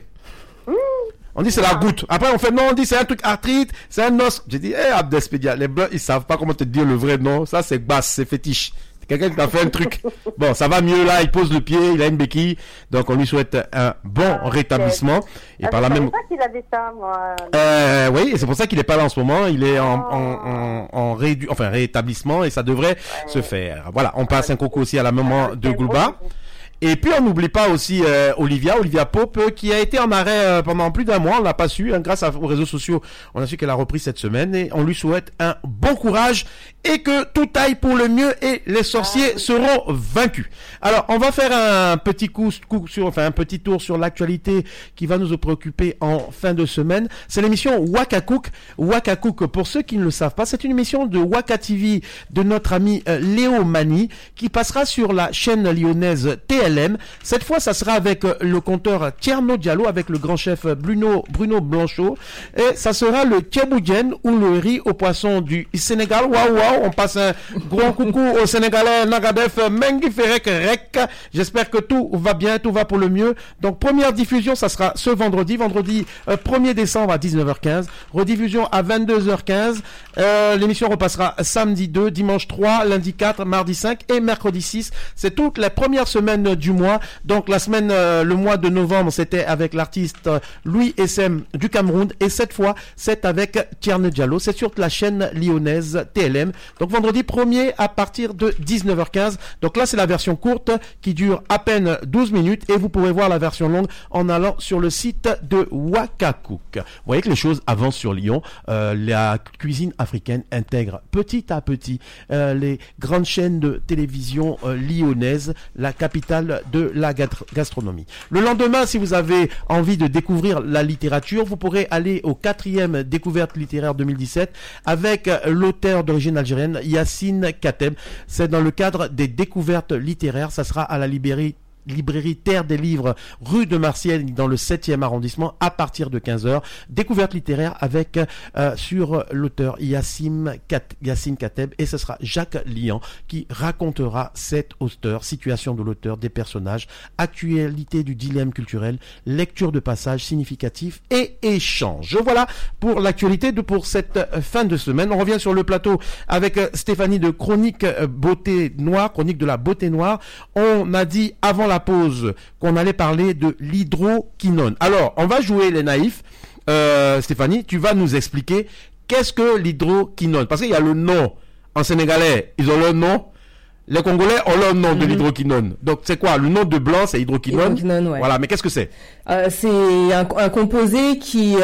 On dit c'est la goutte. Après on fait non, on dit c'est un truc arthrite, c'est un os. J'ai dit, hé hey, Abdespedia, les blancs ils savent pas comment te dire le vrai nom, ça c'est basse, c'est fétiche. Quelqu'un qui a fait un truc. Bon, ça va mieux là, il pose le pied, il a une béquille. Donc on lui souhaite un bon Ah, rétablissement. Et Ah, par je la savais même. pas qu'il avait ça, moi. Euh, oui, et c'est pour ça qu'il est pas là en ce moment. Il est en, Oh. en, en, en réédu... enfin, rétablissement et ça devrait se faire. Voilà, on passe un coucou aussi à la maman de C'est Goulba. beau. Et puis on n'oublie pas aussi euh, Olivia, Olivia Pope, euh, qui a été en arrêt euh, pendant plus d'un mois. On l'a pas su, hein, grâce à, aux réseaux sociaux. On a su qu'elle a repris cette semaine et on lui souhaite un bon courage et que tout aille pour le mieux et les sorciers Ah. seront vaincus. Alors on va faire un petit coup, coup sur, enfin un petit tour sur l'actualité qui va nous préoccuper en fin de semaine. C'est l'émission Waka Cook. Waka Cook, pour ceux qui ne le savent pas, c'est une émission de Waka T V de notre ami euh, Léo Mani qui passera sur la chaîne lyonnaise T L M. Cette fois, ça sera avec euh, le conteur Tierno Diallo, avec le grand chef Bruno, Bruno Blanchot. Et ça sera le Tchéboudienne ou le riz au poisson du Sénégal. Waouh, waouh, on passe un gros coucou au Sénégalais Nagadef Mengi Ferek Rek. J'espère que tout va bien, tout va pour le mieux. Donc, première diffusion, ça sera ce vendredi, vendredi euh, premier décembre à dix-neuf heures quinze. Rediffusion à vingt-deux heures quinze. Euh, l'émission repassera samedi deux, dimanche trois, lundi quatre, mardi cinq et mercredi six. C'est toute la première semaine du mois. Donc la semaine, euh, le mois de novembre, c'était avec l'artiste euh, Louis S M du Cameroun. Et cette fois, c'est avec Tierno Diallo. C'est sur la chaîne lyonnaise T L M. Donc vendredi premier à partir de dix-neuf heures quinze. Donc là, c'est la version courte qui dure à peine douze minutes. Et vous pourrez voir la version longue en allant sur le site de Waka Cook. Vous voyez que les choses avancent sur Lyon. Euh, la cuisine africaine intègre petit à petit euh, les grandes chaînes de télévision euh, lyonnaises, la capitale de la gastronomie. Le lendemain, si vous avez envie de découvrir la littérature, vous pourrez aller au quatrième découverte littéraire deux mille dix-sept avec l'auteur d'origine algérienne Yassine Kateb. C'est dans le cadre des découvertes littéraires. Ça sera à la librairie librairie Terre des Livres, rue de Marciel, dans le septième arrondissement, à partir de quinze heures. Découverte littéraire avec, euh, sur l'auteur Yassine, Kat, Yassine Kateb, et ce sera Jacques Lian qui racontera cet auteur, situation de l'auteur, des personnages, actualité du dilemme culturel, lecture de passages significatifs et échanges. Voilà pour l'actualité de pour cette fin de semaine. On revient sur le plateau avec Stéphanie de Chronique Beauté Noire, Chronique de la Beauté Noire. On a dit avant la pause qu'on allait parler de l'hydroquinone. Alors, on va jouer les naïfs. Euh, Stéphanie, tu vas nous expliquer qu'est-ce que l'hydroquinone. Parce qu'il y a le nom. En sénégalais, ils ont leur nom. Les Congolais ont leur nom mm-hmm. de l'hydroquinone. Donc, c'est quoi? Le nom de blanc, c'est hydroquinone. Hydroquinone, ouais. Voilà, mais qu'est-ce que c'est? euh, C'est un, un composé qui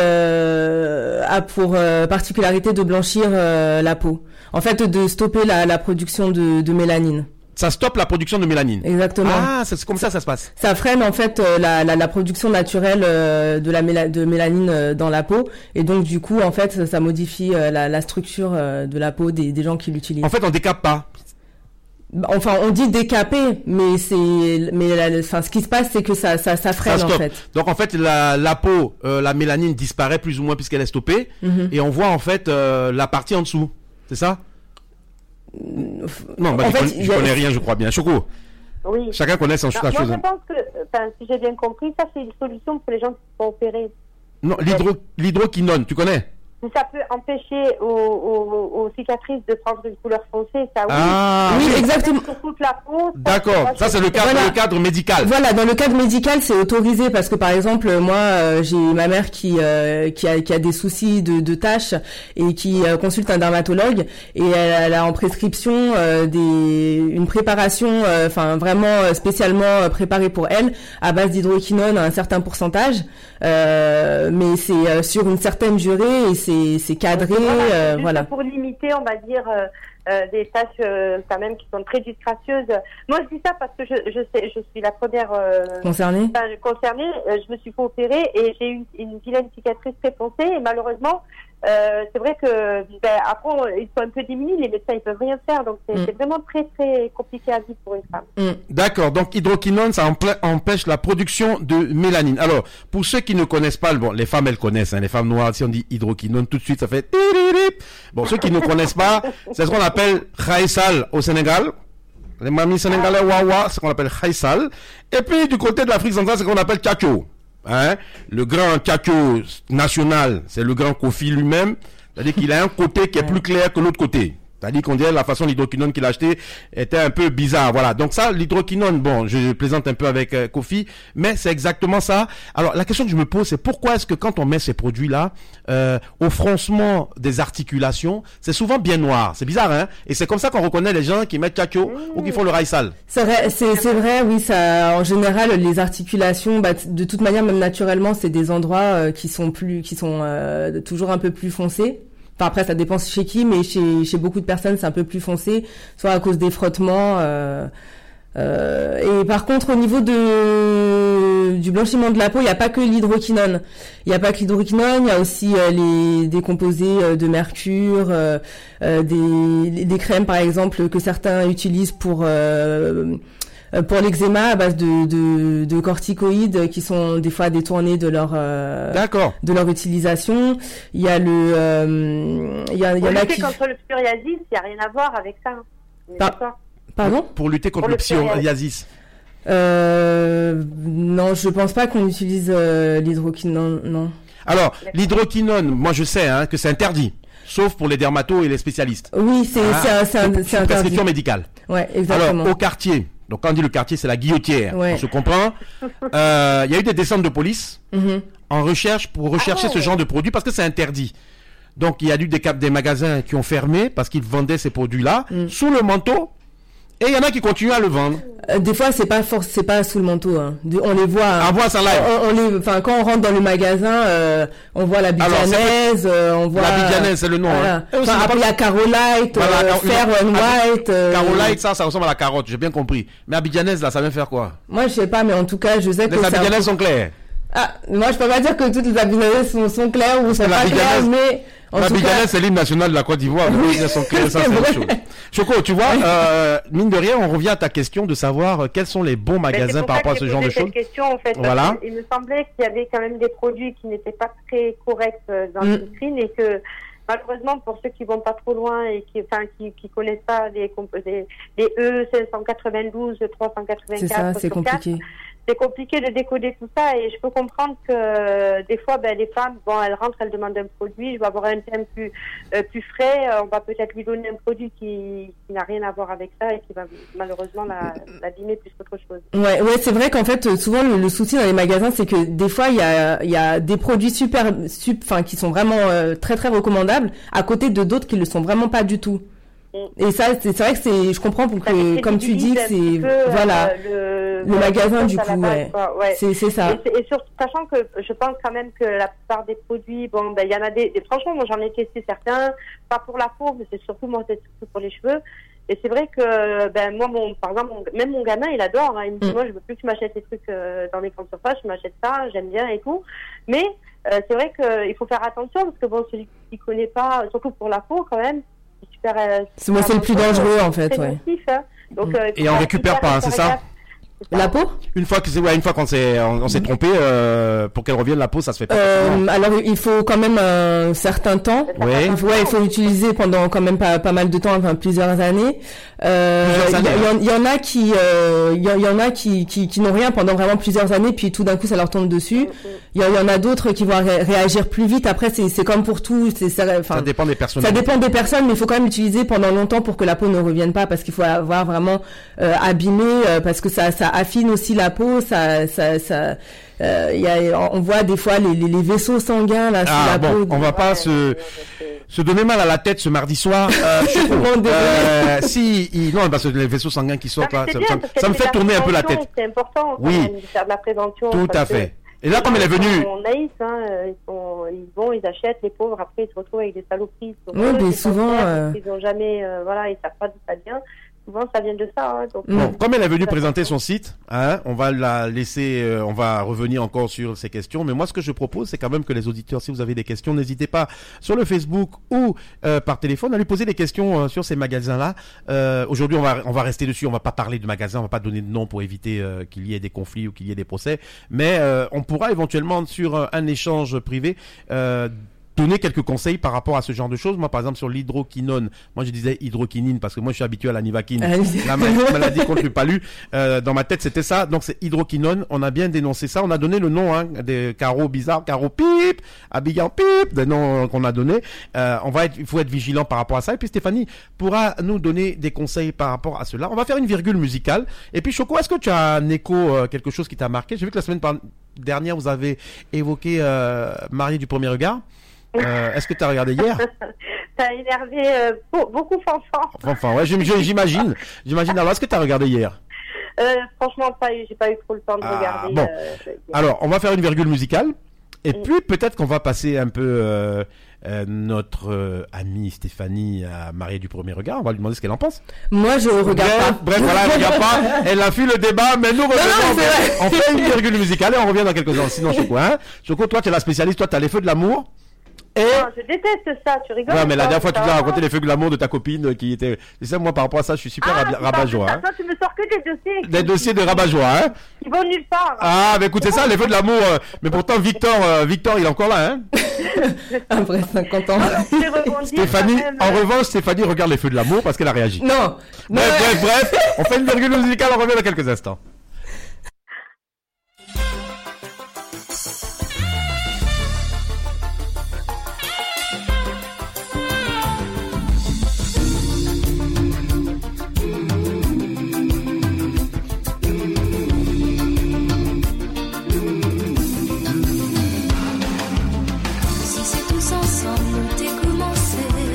euh, a pour euh, particularité de blanchir euh, la peau. En fait, de stopper la, la production de, de mélanine. Ça stoppe la production de mélanine. Exactement. Ah, c'est comme ça ça se passe. Ça freine en fait euh, la, la, la production naturelle euh, de la méla de mélanine euh, dans la peau, et donc du coup en fait ça modifie euh, la, la structure euh, de la peau des, des gens qui l'utilisent. En fait, on décape pas. Enfin, on dit décaper, mais c'est, mais la, enfin, ce qui se passe, c'est que ça, ça, ça freine ça en fait. Donc en fait, la, la peau, euh, la mélanine disparaît plus ou moins puisqu'elle est stoppée, mm-hmm. et on voit en fait euh, la partie en dessous. C'est ça? Non, bah, en je, fait, connais, je connais rien, je crois bien. Choco. Oui. Chacun connaît son non, sa moi, chose. je pense que, enfin, si j'ai bien compris, ça c'est une solution pour les gens qui sont opérés. Non, l'hydro, l'hydroquinone, tu connais? ça peut empêcher aux, aux, aux cicatrices de prendre une couleur foncée, ça oui. Ah, Oui, oui. exactement. Sur toute la peau. D'accord, ça c'est le cadre, Voilà. le cadre médical. Voilà, dans le cadre médical, c'est autorisé parce que par exemple, moi, euh, j'ai ma mère qui euh, qui a qui a des soucis de, de taches et qui euh, consulte un dermatologue et elle, elle a en prescription euh, des une préparation, enfin vraiment euh, spécialement euh, préparée pour elle à base d'hydroquinone à un certain pourcentage, euh, mais c'est euh, sur une certaine durée et c'est c'est cadré, Voilà, euh, juste voilà. pour limiter, on va dire, euh, euh, des tâches euh, quand même qui sont très disgracieuses. Moi, je dis ça parce que je, je sais, je suis la première euh, Concernée. enfin, concernée. Euh, je me suis fait opérer et j'ai eu une, une vilaine cicatrice très foncée et malheureusement, euh, c'est vrai que ben, après, on- ils sont un peu diminués, les médecins ils peuvent rien faire, donc c'est Mm. c'est vraiment très très compliqué à vivre pour une femme. Mm. D'accord, donc hydroquinone, ça empê- empêche la production de mélanine. Alors, pour ceux qui ne connaissent pas, bon, les femmes, elles connaissent, hein, les femmes noires, si on dit hydroquinone, tout de suite, ça fait... tiririp. Bon, ceux qui ne connaissent pas, c'est ce qu'on appelle khaïsal au Sénégal. Les mamies sénégalais, wawa, c'est ce qu'on appelle khaïsal. Et puis, du côté de l'Afrique centrale, c'est ce qu'on appelle tchakio. Hein? Le grand tchakio national, c'est le grand Kofi lui-même. C'est-à-dire qu'il a un côté qui est plus clair que l'autre côté. C'est-à-dire qu'on dirait la façon l'hydroquinone qu'il a acheté était un peu bizarre. Voilà. Donc ça, l'hydroquinone, bon, je plaisante un peu avec euh, Kofi, mais c'est exactement ça. Alors la question que je me pose, c'est pourquoi est-ce que quand on met ces produits-là, euh, au froncement des articulations, c'est souvent bien noir. C'est bizarre, hein? Et c'est comme ça qu'on reconnaît les gens qui mettent tchakio mmh. ou qui font le raïsal. C'est vrai, c'est, c'est vrai, oui, ça, en général, les articulations, bah, t- de toute manière, même naturellement, c'est des endroits euh, qui sont plus, qui sont euh, toujours un peu plus foncés. Enfin, après, ça dépend chez qui, mais chez, chez beaucoup de personnes, c'est un peu plus foncé, soit à cause des frottements. Euh, euh, et par contre, au niveau de du blanchiment de la peau, il n'y a pas que l'hydroquinone. Il n'y a pas que l'hydroquinone, il y a aussi euh, les des composés euh, de mercure, euh, euh, des, des crèmes, par exemple, que certains utilisent pour euh, pour l'eczéma à base de, de, de corticoïdes qui sont des fois détournés de leur euh, D'accord. de leur utilisation. Il y a le euh, il y a il y en a lutter qui contre le psoriasis, il n'y a rien à voir avec ça. hein. On est Par- d'accord. pardon Pour lutter contre Pour le le psoriasis. psoriasis. euh, non, je pense pas qu'on utilise euh, l'hydroquinone, non. Alors, l'hydroquinone, moi je sais hein, que c'est interdit, sauf pour les dermatos et les spécialistes. Oui, c'est Ah, c'est un- c'est un- c'est c'est une interdit. prescription médicale. Ouais, exactement. Alors, au quartier, donc quand on dit le quartier, c'est la guillotière, Ouais. on se comprend. Euh, Il y a eu des descentes de police Mhm. en recherche pour rechercher Ah ce ouais. genre de produits parce que c'est interdit. Donc, il y a eu des, cap- des magasins qui ont fermé parce qu'ils vendaient ces produits-là Mm. sous le manteau. Et il y en a qui continuent à le vendre. Euh, des fois, c'est pas force, c'est pas sous le manteau. Hein. De- on les voit. hein. On voit ça live. On, on les, enfin, quand on rentre dans le magasin, euh, on voit la Alors, c'est bidjanaise, euh, on voit. La bidjanaise, c'est le nom. Voilà. Hein. Et aussi, Enfin, c'est après, il pas- y a Carolite, Voilà, euh, Car- Fair une- and White. euh, Carolite, ça, ça ressemble à la carotte, j'ai bien compris. Mais abidjanaise, là, ça vient faire quoi? Moi, je sais pas, mais en tout cas, je sais que Les ça- abidjanaises sont claires. Ah, moi, je peux pas dire que toutes les abidjanaises sont, sont claires ou sont que pas claires, l'abidjanaise- mais en tout L'abidjanaise, cas. c'est l'hymne national de la Côte d'Ivoire. Oui, elles sont claires, ça, C'est c'est autre vrai. chose. Choco, tu vois, euh, mine de rien, on revient à ta question de savoir euh, quels sont les bons Ben, c'est magasins pour par ça rapport à que ce j'ai genre de posé cette choses. question, en fait, parce Voilà. que il me semblait qu'il y avait quand même des produits qui n'étaient pas très corrects euh, dans Mm. les vitrines et que malheureusement pour ceux qui vont pas trop loin et qui enfin qui, qui connaissent pas les composés les E cinq cent quatre-vingt-douze, trois cent quatre-vingt-quatre, C'est ça, c'est sur quatre, compliqué. c'est compliqué de décoder tout ça et je peux comprendre que euh, des fois ben, les femmes bon elles rentrent, elles demandent un produit, je vais avoir un thème plus euh, plus frais, euh, on va peut-être lui donner un produit qui, qui n'a rien à voir avec ça et qui va malheureusement la- l'abîmer plus qu'autre chose. Ouais, ouais, c'est vrai qu'en fait, euh, souvent le, le souci dans les magasins, c'est que des fois il y a, il y a des produits super, sup, enfin qui sont vraiment euh, très très recommandables, à côté de d'autres qui le sont vraiment pas du tout. Mm. Et ça, c'est, c'est vrai que c'est, je comprends pour Ça que, comme tu dis, que décrédibilise un c'est, petit peu, voilà, euh, le magasin du à la coup, base, ouais. quoi, ouais. c'est, c'est ça. Et, c'est- et surtout, sachant que je pense quand même que la plupart des produits, bon, ben, il y en a des, des- franchement, moi, j'en ai testé certains, pas pour la peau, mais c'est surtout, moi, c'est surtout pour les cheveux. Et c'est vrai que, ben, moi, mon, par exemple, mon- même mon gamin, il adore, hein, il me dit, Mm. moi, je veux plus que tu m'achètes des trucs euh, dans les grandes surfaces, je m'achète ça, j'aime bien et tout. Mais, euh, c'est vrai qu'il faut faire attention, parce que bon, celui qui connaît pas, surtout pour la peau, quand même, c'est super, euh, C'est, moi, c'est le plus super dangereux, en fait, très ouais. nocif, hein. Donc, euh, il faut Et on faire récupère hyper, pas, hein, hyper c'est ça? gaffe. c'est ça. La peau Une fois que c'est, ouais, une fois qu'on s'est, on, on s'est trompé, euh, pour qu'elle revienne la peau, ça se fait pas. euh, Alors il faut quand même un certain temps. Ouais. Il faut, ouais, il faut l'utiliser pendant quand même pas, pas mal de temps, enfin plusieurs années. Euh, Plusieurs années, il y, en- il y en a qui, euh, il y, en- il y en a qui, qui, qui n'ont rien pendant vraiment plusieurs années, puis tout d'un coup ça leur tombe dessus. Il y, en- il y en a d'autres qui vont ré- réagir plus vite. Après c'est, c'est comme pour tout, c'est ça. Enfin, Ça dépend des personnes. ça dépend des personnes, mais il faut quand même l'utiliser pendant longtemps pour que la peau ne revienne pas, parce qu'il faut avoir vraiment euh, abîmé, euh, parce que ça, ça affine aussi la peau, ça, ça, ça. Euh, y a, on voit des fois les, les, les vaisseaux sanguins là sur Ah la bon, peau. on va pas se se donner mal à la tête ce mardi soir. Euh, Choco, Bon, désolé. euh, si, il- non, parce que les vaisseaux sanguins qui Non, sortent mais là, c'est ça, bien, ça- parce que ça me c'est fait la tourner un peu la prévention, tête. C'est important quand Oui. même de faire de la prévention. Tout parce à fait. que Et là, comme elle est les gens venue, sont naïfs, hein, euh, ils, sont, ils vont, ils achètent, les pauvres, après ils se retrouvent avec des saloperies. sur Oui, eux, mais des souvent, cancers, euh, Ils ont jamais, euh, voilà, ils savent pas d'où ça vient. Souvent, ça vient de ça. Hein, donc, Mm. bon, comme elle est venue présenter son site, hein, on va la laisser, euh, on va revenir encore sur ces questions. Mais moi, ce que je propose, c'est quand même que les auditeurs, si vous avez des questions, n'hésitez pas sur le Facebook ou euh, par téléphone à lui poser des questions euh, sur ces magasins-là. Euh, aujourd'hui, on va, on va rester dessus. On va pas parler de magasins, on va pas donner de nom pour éviter euh, qu'il y ait des conflits ou qu'il y ait des procès. Mais euh, on pourra éventuellement sur un, un échange privé. Euh, donner quelques conseils par rapport à ce genre de choses. Moi, par exemple, sur l'hydroquinone, moi, je disais hydroquinine parce que moi, je suis habitué à la Nivaquine, Ah oui. la ma- maladie contre le palu. Euh, dans ma tête, c'était ça. Donc, c'est hydroquinone. On a bien dénoncé ça. On a donné le nom, hein, des carreaux bizarres, carreaux pip, Abigant pip, des noms qu'on a donnés. Euh, on va être, il faut être vigilant par rapport à ça. Et puis, Stéphanie pourra nous donner des conseils par rapport à cela. On va faire une virgule musicale. Et puis, Choco, est-ce que tu as un écho, euh, quelque chose qui t'a marqué? J'ai vu que la semaine par- dernière, vous avez évoqué, euh, Marié du premier regard. Euh, est-ce que tu as regardé hier? ça a énervé euh, beau- beaucoup Fanfan. Enfin, ouais, j'im- j'imagine. J'imagine. Alors, est-ce que tu as regardé hier? Euh, franchement, pas eu, j'ai pas eu trop le temps de Ah, regarder. bon. euh, je- Alors, on va faire une virgule musicale. Et Mm. puis, peut-être qu'on va passer un peu euh, euh, notre euh, amie Stéphanie à Mariée du premier regard. On va lui demander ce qu'elle en pense. Moi je regarde bref, pas. bref, voilà, elle regarde pas. Elle a fui le débat, mais nous revenons. mais c'est on fait une virgule musicale et on revient dans quelques instants. Sinon, Choco, hein. Choco, toi, tu es la spécialiste. Toi, tu as les feux de l'amour. Et... Non, je déteste ça, tu rigoles. Ouais, mais la ou dernière pas, fois, tu ça nous as va raconté les feux de l'amour de ta copine qui était. C'est ça, moi, par rapport à ça, je suis super Ah, rabi- tu parles de rabat-joie. ça. Hein. Toi, tu me sors que des dossiers. Des dossiers de rabat-joie, hein. Qui vont nulle part. Ah, mais écoutez ça, les feux de l'amour. euh, mais pourtant, Victor, euh, Victor, il est encore là, hein. Après cinquante ans. Je vais rebondir Stéphanie, quand même. en revanche, Stéphanie regarde les feux de l'amour parce qu'elle a réagi. Non. Non. Bref, bref, bref. On fait une virgule musicale, on revient dans quelques instants. Si c'est tous ensemble, nous t'ai commencé.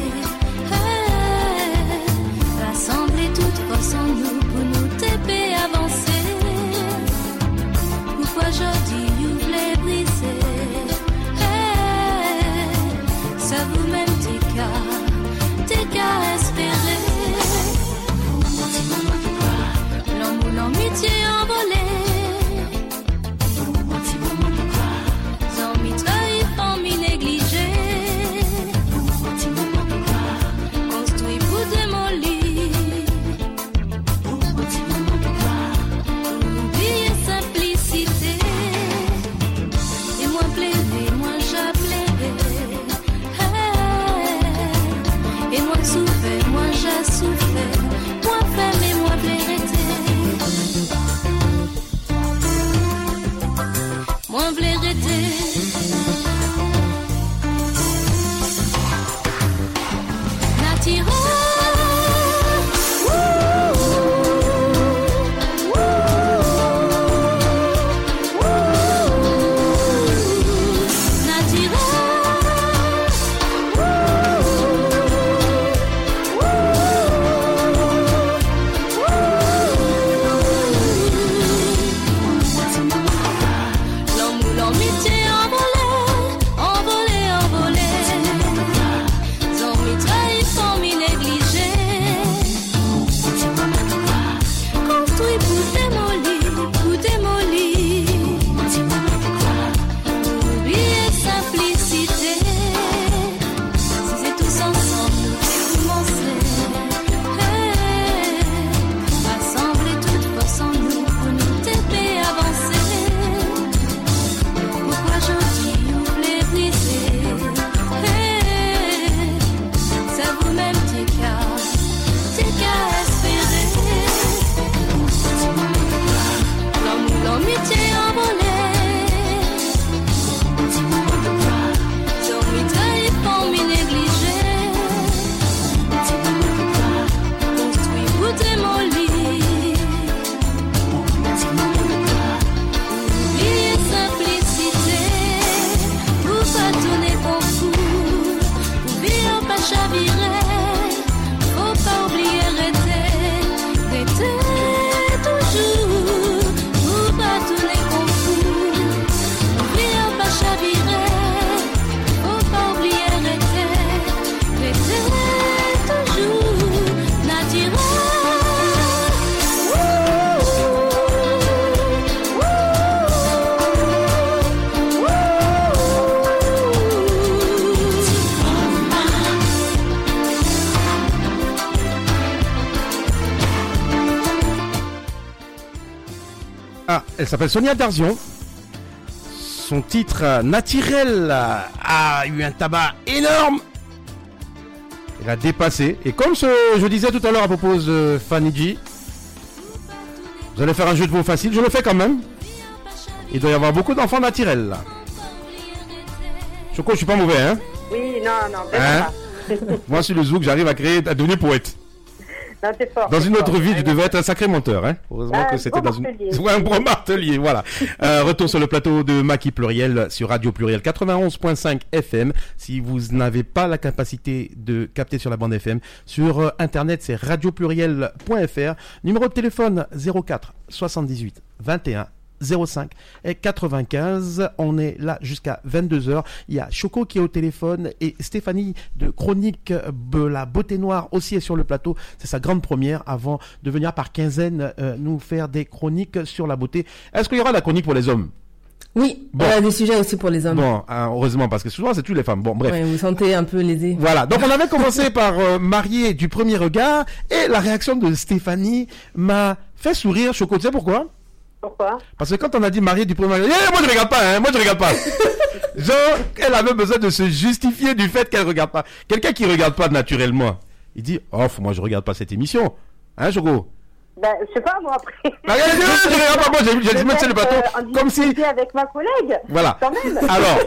Hey, rassembler toutes forces en nous pour nous t'aider avancer. Pourquoi aujourd'hui vous voulez briser? Hey, ça vous même tes cas, tes cas espérés. L'amour, l'amitié envolée. Zormi trahi, famille négligée. Construit pour démolir. Oublier simplicité. Et moi plaider, moi j'appellerai. Hey. Et moi souffert, moi j'ai souffert. Moi femme et moi vérité. Moi vérité. Natira. L'amour, l'amitié Elle s'appelle Sonia Darzion. Son titre euh, Naturel euh, a eu un tabac énorme. Elle a dépassé. Et comme ce, je disais tout à l'heure à propos de Fanny G, vous allez faire un jeu de mots facile. Je le fais quand même. Il doit y avoir beaucoup d'enfants naturels là. Choco, je suis pas mauvais, hein? Oui, non, non, vraiment Hein? pas. Moi, sur le zouk, j'arrive à créer, à devenir poète. Non, t'es fort. Dans t'es une autre fort. vie, tu Ouais, devais être un sacré menteur, hein. Heureusement Ah, que un c'était gros dans une... martelier. Ouais, un gros martelier, voilà. Euh, retour sur le plateau de Maki Pluriel sur Radio Pluriel quatre-vingt-onze virgule cinq F M. Si vous n'avez pas la capacité de capter sur la bande F M, sur euh, Internet, c'est radio pluriel point F R. Numéro de téléphone zéro quatre soixante-dix-huit vingt et un zéro cinq et quatre-vingt-quinze. On est là jusqu'à vingt-deux heures. Il y a Choco qui est au téléphone et Stéphanie de Chronique de la Beauté Noire aussi est sur le plateau. C'est sa grande première avant de venir par quinzaine euh, nous faire des chroniques sur la beauté. Est-ce qu'il y aura la chronique pour les hommes? Oui, Bon. il y a des sujets aussi pour les hommes. Bon, hein, heureusement, parce que souvent c'est toutes les femmes. Bon, bref. Ouais, vous vous sentez un peu lésé. Voilà, donc on avait commencé par euh, marier du premier regard et la réaction de Stéphanie m'a fait sourire. Choco, tu sais pourquoi? Pourquoi? Parce que quand on a dit marié du premier regard, eh, moi je regarde pas, hein, moi je regarde pas. Genre, elle avait besoin de se justifier du fait qu'elle regarde pas. Quelqu'un qui regarde pas naturellement, il dit, oh, moi je regarde pas cette émission. Hein, Choco? Ben, je sais pas, moi, après. Ah, regardez, je regarde pas, moi j'ai j'ai dit, moi, c'est le bateau, Euh, en comme si... discuter avec ma collègue. Voilà. Quand même. Alors,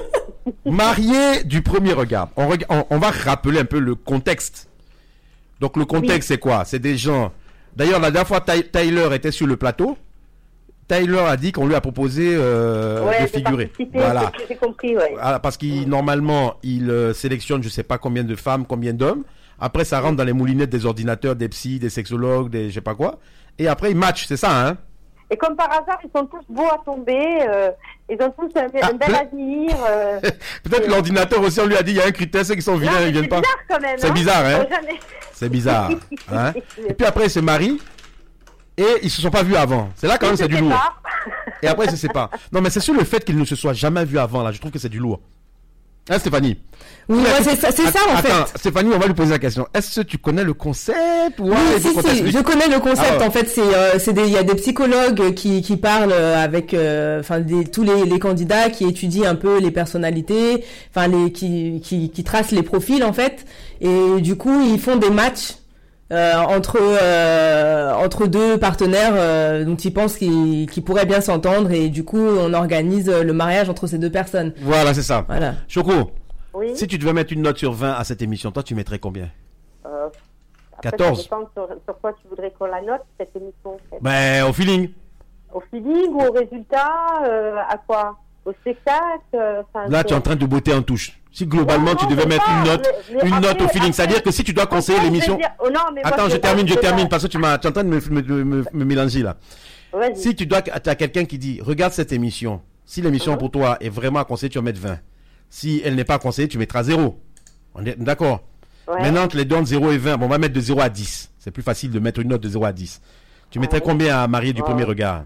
marié du premier regard. On, reg- on, on va rappeler un peu le contexte. Donc le contexte, c'est quoi? C'est des gens... D'ailleurs, la dernière fois, Ty- Tyler était sur le plateau. Tyler a dit qu'on lui a proposé euh, Ouais, de de figurer. participer, Voilà. c'est ce que j'ai compris, ouais. Voilà, parce qu'il normalement il euh, sélectionne je sais pas combien de femmes, combien d'hommes. Après ça rentre dans les moulinettes des ordinateurs, des psys, des sexologues, des je sais pas quoi. Et après il match, c'est ça hein? Et comme par hasard, ils sont tous beaux à tomber, euh, ils ont tous un, Ah, un bel peut- avenir. Euh, Peut-être que l'ordinateur aussi on lui a dit il y a un critère, ceux qui sont non, vilains mais ils viennent c'est pas. bizarre quand même. C'est bizarre, hein. Faut jamais- C'est bizarre. Hein? Et puis après ils se marient et ils se sont pas vus avant. C'est là quand même Je c'est du sais lourd. pas. Et après ils se séparent. Non mais c'est sur le fait qu'ils ne se soient jamais vus avant là, je trouve que c'est du lourd. Hein Stéphanie? Oui, moi, c'est ça, c'est ça en fait. Attends, Stéphanie, on va lui poser la question. Est-ce que tu connais le concept ou Oui, ouais, il faut si, qu'on si, t'explique? je connais le concept. Ah ouais. En fait, c'est, euh, c'est des, il y a des psychologues qui, qui parlent euh, avec, euh, enfin, des, tous les, les candidats qui étudient un peu les personnalités, enfin, les, qui, qui, qui tracent les profils, en fait. Et du coup, ils font des matchs, euh, entre, euh, entre deux partenaires, euh, dont ils pensent qu'ils, qu'ils pourraient bien s'entendre. Et du coup, on organise le mariage entre ces deux personnes. Voilà, c'est ça. Voilà. Choco, Oui. si tu devais mettre une note sur vingt à cette émission, toi, tu mettrais combien? Euh, après, quatorze. Ça dépend sur, sur quoi tu voudrais qu'on la note, cette émission. en fait. Ben, au feeling. Au feeling ou au résultat, euh, à quoi? Au spectacle euh, enfin, Là, tu es en train de botter en touche. Si globalement, Non, tu non, devais mais mettre pas, une note, mais- mais une après- note au feeling, après- c'est-à-dire que si tu dois conseiller Après, je vais l'émission. dire- oh non, mais moi, Attends, je je vais pas- termine, je vais pas- termine, parce que tu m'as, tu es en train de me, me, me, me mélanger là. Vas-y. Si tu dois, tu as quelqu'un qui dit, regarde cette émission. Si l'émission Uh-huh. pour toi est vraiment à conseiller, tu vas mettre vingt. Si elle n'est pas conseillée, tu mettras zéro. On est d'accord? Ouais. Maintenant, entre les donnes zéro et vingt, bon, on va mettre de zéro à dix. C'est plus facile de mettre une note de zéro à dix. Tu mettrais Ouais. combien à marier du Ouais. premier regard?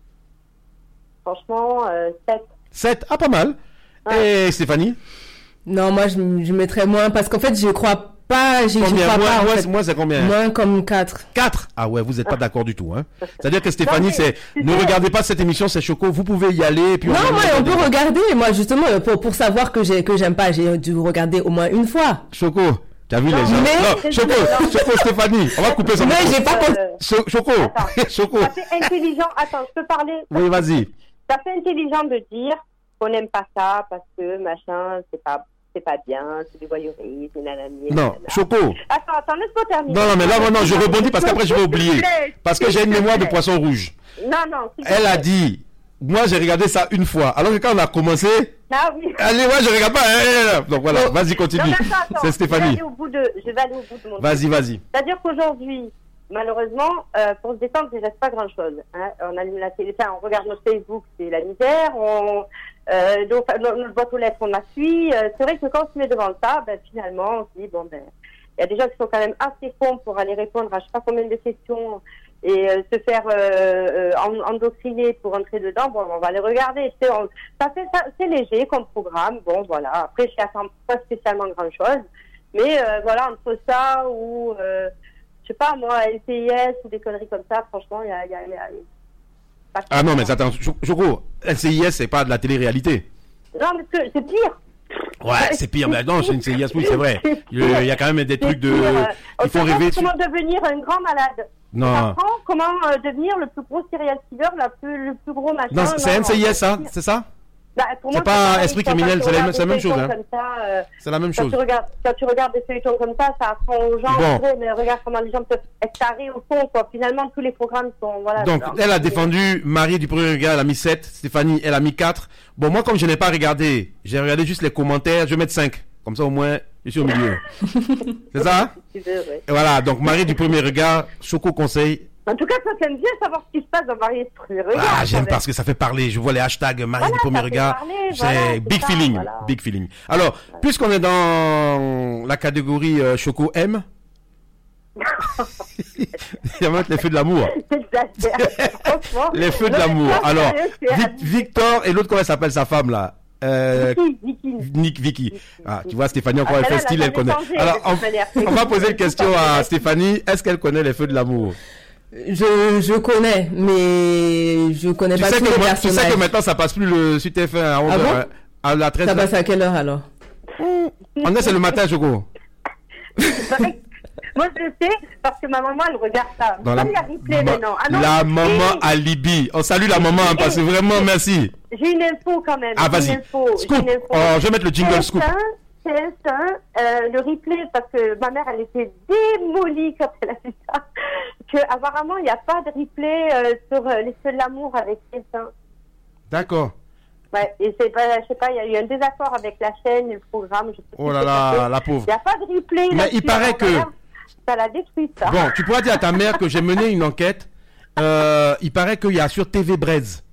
Franchement, euh, sept. sept. Ah, pas mal. Ouais. Et Stéphanie? Non, moi, je, je mettrais moins parce qu'en fait, je crois pas, j'y j'y Combien? crois Moi, pas, en moi, fait. c'est- moi, c'est combien? Moins comme quatre. quatre. Ah ouais, vous n'êtes pas d'accord du tout, hein. C'est-à-dire que Stéphanie, Non, mais, c'est, tu ne sais- regardez pas cette émission, c'est Choco, vous pouvez y aller, et puis Non, va moi, on regarder. peut regarder. Moi, justement, pour, pour savoir que j'ai, que j'aime pas, j'ai dû regarder au moins une fois. Choco, t'as vu Non, les gens? mais- Non, Choco, Non. Choco, Stéphanie, on va couper son Mais micro. j'ai pas compris. Euh, Cho- Choco, Attends. Choco. Ça fait intelligent. Attends, je peux parler? Oui, vas-y. Ça fait intelligent de dire qu'on n'aime pas ça parce que machin, c'est pas, c'est pas bien, c'est du voyeurisme, nanani, Non, nanana. Choco. Attends, attends, laisse-moi terminer. Non, non, mais là, non, non, je rebondis parce qu'après, je vais oublier. Parce que j'ai une mémoire de poisson rouge. Non, non, s'il te Elle a plaît. dit, moi, j'ai regardé ça une fois. Alors que quand on a commencé, Ah oui. allez, ouais, je regarde pas. hein, hein. Donc voilà, vas-y, Non, continue. mais attends, attends, C'est Je vais, Stéphanie. aller au bout de, je vais aller au bout de mon Vas-y, vas-y. C'est-à-dire qu'aujourd'hui, malheureusement, euh, pour se détendre, il ne reste pas grand-chose. Hein. On allume la télé, enfin, on regarde notre Facebook, c'est la misère. On, euh, donc, notre, notre boîte aux lettres, on la suit. Euh, c'est vrai que quand on se met devant ça, ben, finalement, on se dit, bon, ben, il y a des gens qui sont quand même assez cons pour aller répondre à je sais pas combien de questions et euh, se faire euh, euh, en- endoctriner pour entrer dedans. Bon, on va les regarder. C'est, on, ça fait, ça, c'est léger comme programme. Bon, voilà. Après, je n'attends pas spécialement grand-chose. Mais euh, voilà, entre ça ou... Euh, je sais pas, moi, L P I S ou des conneries comme ça, franchement, il y a, y a, y a, Pas Ah non, mais attends, Cho- Choco, N C I S, c'est pas de la télé-réalité. Non, mais c'est- c'est pire. Ouais, c'est pire. Mais non, c'est N C I S, oui, c'est vrai. Il y a il y a quand même des C'est trucs de. pire, euh, Il on faut te rêver. montre comment devenir un grand malade. Non. On apprend comment euh, devenir le plus gros serial killer, la plus, le plus gros machin. Non, c'est N C I S, ça, hein. c'est ça? Bah, pour C'est moi, pas pareil, esprit quand criminel, tu c'est la regardes même- c'est la des même chose, feuilletons hein. comme ça, euh, C'est la même quand chose. Tu regardes, quand tu regardes des feuilletons comme ça, ça apprend aux gens, Bon. vrai, mais regarde comment les gens peuvent être tarés au fond, quoi. Finalement, tous les programmes sont, voilà. Donc, genre, elle a c'est- défendu Marie du premier regard, elle a mis sept. Stéphanie, elle a mis quatre. Bon, moi, comme je n'ai pas regardé, j'ai regardé juste les commentaires, je vais mettre cinq. Comme ça, au moins, je suis au milieu. C'est ça? Tu veux, ouais. Et voilà, donc Marie du premier regard, Choco conseil. En tout cas, ça, t'aimes bien savoir ce qui se passe dans Marie du premier regard. Ah, j'aime quand parce que ça fait parler. Je vois les hashtags Marie Voilà, du premier ça fait regard. parler, C'est voilà, c'est big ça, feeling. voilà. Big feeling. Alors, puisqu'on est dans la catégorie euh, Choco M, il y a même les feux de l'amour. T'exagères, franchement. Les feux de Non, mais l'amour. ça, Alors, sérieux, c'est Vic- abusé. Victor et l'autre, comment elle s'appelle sa femme là? Euh, Vicky, Vicky. Nick Vicky. Ah, tu vois, Stéphanie, encore Ah, elle fait elle a style, jamais elle connaît. changé, Alors, de toute on, manière. on va poser une question à Stéphanie. Est-ce qu'elle connaît les feux de l'amour? Je, je connais, mais je connais Tu pas sais, tous que, les moi- tu personnages. sais que maintenant, ça passe plus le sur T F un à onze Ah bon heures. À la treize Ça passe à quelle heure alors? On est, c'est le matin, Choco. Moi, je le sais parce que ma maman, elle regarde ça. Dans Pas la, la replay ma- maintenant. Ah non, la maman et- alibi. On salue la maman, hein, parce que vraiment, merci. J'ai une info quand même. Ah, j'ai vas-y. une info, j'ai Scoop. une info. Oh, je vais mettre le jingle scoop. C S un, euh, le replay, parce que ma mère, elle était démolie quand elle a vu ça, que apparemment il n'y a pas de replay euh, sur euh, les feux de l'amour avec C S un. D'accord. Ouais, et c'est pas, je sais pas, il y a eu un désaccord avec la chaîne et le programme. Je sais Oh plus là ce que là, c'est. la pauvre. Il n'y a pas de replay. Mais là-dessus. il paraît Alors, que- ma mère, ça l'a détruit, ça. Bon, tu pourras dire à ta mère que j'ai mené une enquête. Euh, il paraît qu'il y a sur T V Braise.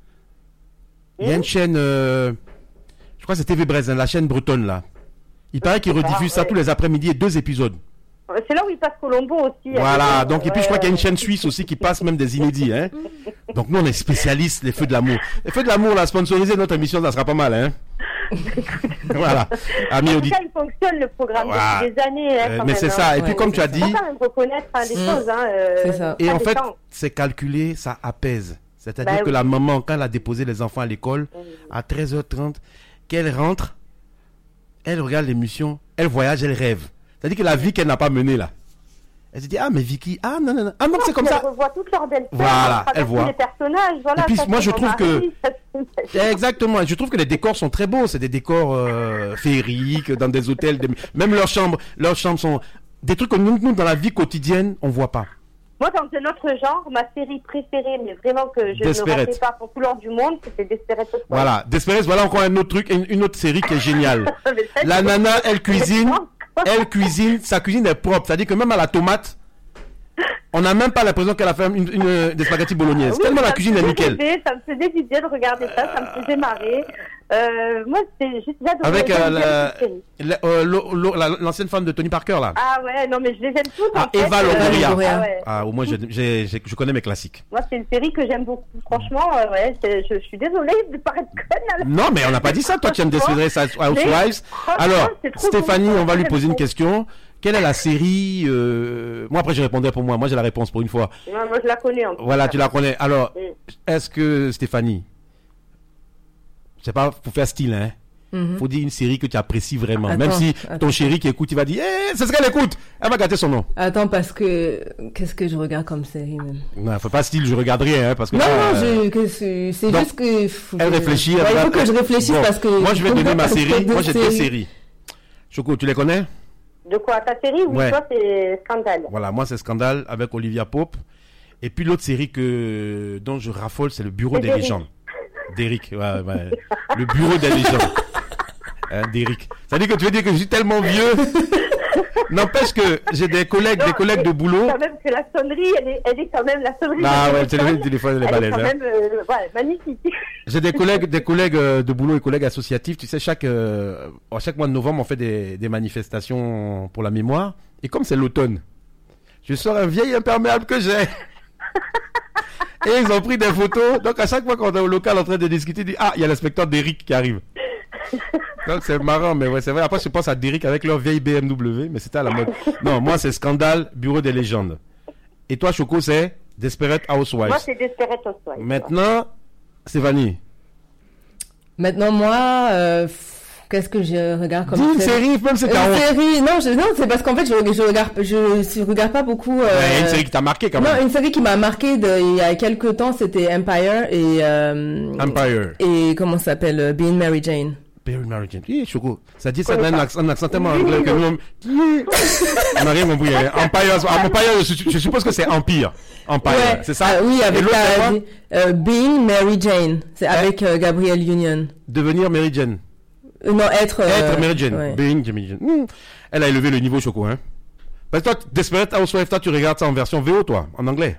Il y a une chaîne, euh, je crois que c'est T V Braise, hein, la chaîne bretonne là. Il paraît qu'ils rediffusent ça ouais. tous les après-midi et deux épisodes. C'est là où il passe Colombo aussi. Voilà, hein. donc et puis je crois Ouais, qu'il y a une ouais. chaîne suisse aussi qui passe même des inédits. Hein. Donc nous on est spécialistes des feux de l'amour. Les feux de l'amour, là, sponsoriser notre émission, ça sera pas mal. Hein. Voilà, amis En tout auditeurs. cas, il fonctionne le programme Voilà. depuis des années. Hein, Euh, quand mais même, c'est hein. ça, et puis Ouais. comme tu as Il dit, faut quand même reconnaître hein, les Mm. choses. Hein, euh, C'est ça. et ça en fait, dépend. c'est calculé, ça apaise. C'est-à-dire Bah que oui. la maman, quand elle a déposé les enfants à l'école, à treize heures trente, qu'elle rentre, elle regarde l'émission, elle voyage, elle rêve. C'est-à-dire que la vie qu'elle n'a pas menée là. Elle se dit, ah mais Vicky, ah non, non, non, ah non, c'est comme Elle ça. revoit toute leur belle Voilà, elle voit. les personnages. Voilà, Et puis, ça, moi, c'est je mon trouve que- mari, ça, c'est- Exactement, et je trouve que les décors sont très beaux, c'est des décors euh, féeriques, dans des hôtels, des- même leurs chambres, leurs chambres sont des trucs que nous, nous, dans la vie quotidienne, on voit pas. Moi, dans un autre genre, ma série préférée, mais vraiment que je Desperate. ne ratais pas pour tout l'or du monde, c'était Desperate Housewives. Voilà, Desperate, voilà encore un autre truc, une, une autre série qui est géniale. Mais ça, La c'est- nana, elle cuisine, elle cuisine, sa cuisine est propre. C'est-à-dire que même à la tomate, on n'a même pas l'impression qu'elle a fait une, une- des spaghettis bolognaises. Oui, Tellement la ça me cuisine est faisait nickel. rêver, ça me faisait du bien de regarder ça, ça me faisait marrer. Euh, moi, c'était juste j'adorais Avec j'aime euh, bien la- cette série. la- euh, l'o- l'o- la- l'ancienne femme de Tony Parker là. Ah ouais, non, mais je les aime toutes. Ah, en fait. Eva Euh, Longoria. Longoria. Ah ouais. Ah, au moins, j'ai- j'ai- j'ai- je connais mes classiques. Moi, c'est une série que j'aime beaucoup. Franchement, euh, ouais, c'est- je, je suis désolée de paraître conne. à la- Non, mais on n'a pas dit ça. Toi, tu aimes Desperate Housewives. franchement, Alors, c'est trop Stéphanie, bon. on va lui poser une question. Quelle est la série euh, Moi, après, je répondrai pour moi. Moi, j'ai la réponse pour une fois. Non, moi, je la connais. En tout Voilà, cas. tu la connais. Alors, Mm. est-ce que Stéphanie, c'est pas pour faire style, hein? Mhm. Faut dire une série que tu apprécies vraiment. Attends, Même si attends. ton chéri qui écoute, il va dire, eh, c'est ce qu'elle écoute. Elle va gâter son nom. Attends, parce que qu'est-ce que je regarde comme série même? Non, faut pas style, je regarde rien, hein, parce que. Non, là, non, euh, je, que c'est c'est donc, juste que. faut Elle que- réfléchit. Ouais, elle il va- faut que je réfléchisse Bon, parce que. Moi, je vais donner ma parce que série. deux Moi, j'ai deux séries. Choco, tu les connais? De quoi ta série ou Ouais. toi, c'est Scandale. Voilà, moi, c'est Scandale avec Olivia Pope. Et puis, l'autre série que, dont je raffole, c'est le Bureau C'est des d'Eric. légendes. D'Eric, ouais, ouais. Le Bureau des légendes. Hein, d'Eric. Ça veut dire que tu veux dire que je suis tellement vieux. N'empêche que j'ai des collègues, Non, des collègues mais de boulot. Quand même que la sonnerie, elle est, elle est quand même la sonnerie. Ah de ouais, le téléphone, le téléphone, elle est elle balèze, est quand hein. même euh, ouais, magnifique. J'ai des collègues, des collègues euh, de boulot et collègues associatifs. Tu sais, chaque, euh, en chaque mois de novembre, on fait des, des manifestations pour la mémoire. Et comme c'est l'automne, je sors un vieil imperméable que j'ai. Et ils ont pris des photos. Donc à chaque fois qu'on est au local en train de discuter, ils disent, ah, il y a l'inspecteur d'Eric qui arrive. Donc c'est marrant, mais ouais, c'est vrai. Après, je pense à Derrick avec leur vieille B M W, mais c'était à la mode. Non, moi, c'est Scandale, Bureau des légendes. Et toi, Choco, c'est Desperate Housewives. Moi, c'est Desperate Housewives. Maintenant, Stéphanie. Maintenant, moi, euh, pff, qu'est-ce que je regarde comme Dis une série, même c'est ta Une honte. série, non, je, non, c'est parce qu'en fait, je, je regarde, je, je regarde pas beaucoup. Euh, Ouais, une série qui t'a marqué quand non, même. une série qui m'a marqué de, il y a quelques temps, c'était Empire et euh, Empire. et comment ça s'appelle, euh, Being Mary Jane. Barry Mary Jane. Oui, Choco. Ça dit ça dans un accent, un accent tellement anglais que nous, on n'a rien compris. hein. Empire, Empire, je, je suppose que c'est Empire. Empire, Ouais, c'est ça? ah, oui, Et avec l'autre, c'est la, quoi? euh, Being Mary Jane. C'est avec euh, Gabrielle Union. Devenir Mary Jane. Euh, non, être. euh, Être Mary Jane. ouais. Being Mary Jane. Hmm. Elle a élevé le niveau, Choco, hein. Parce que toi, Desperate Housewives, toi, tu regardes ça en version V O, toi, en anglais.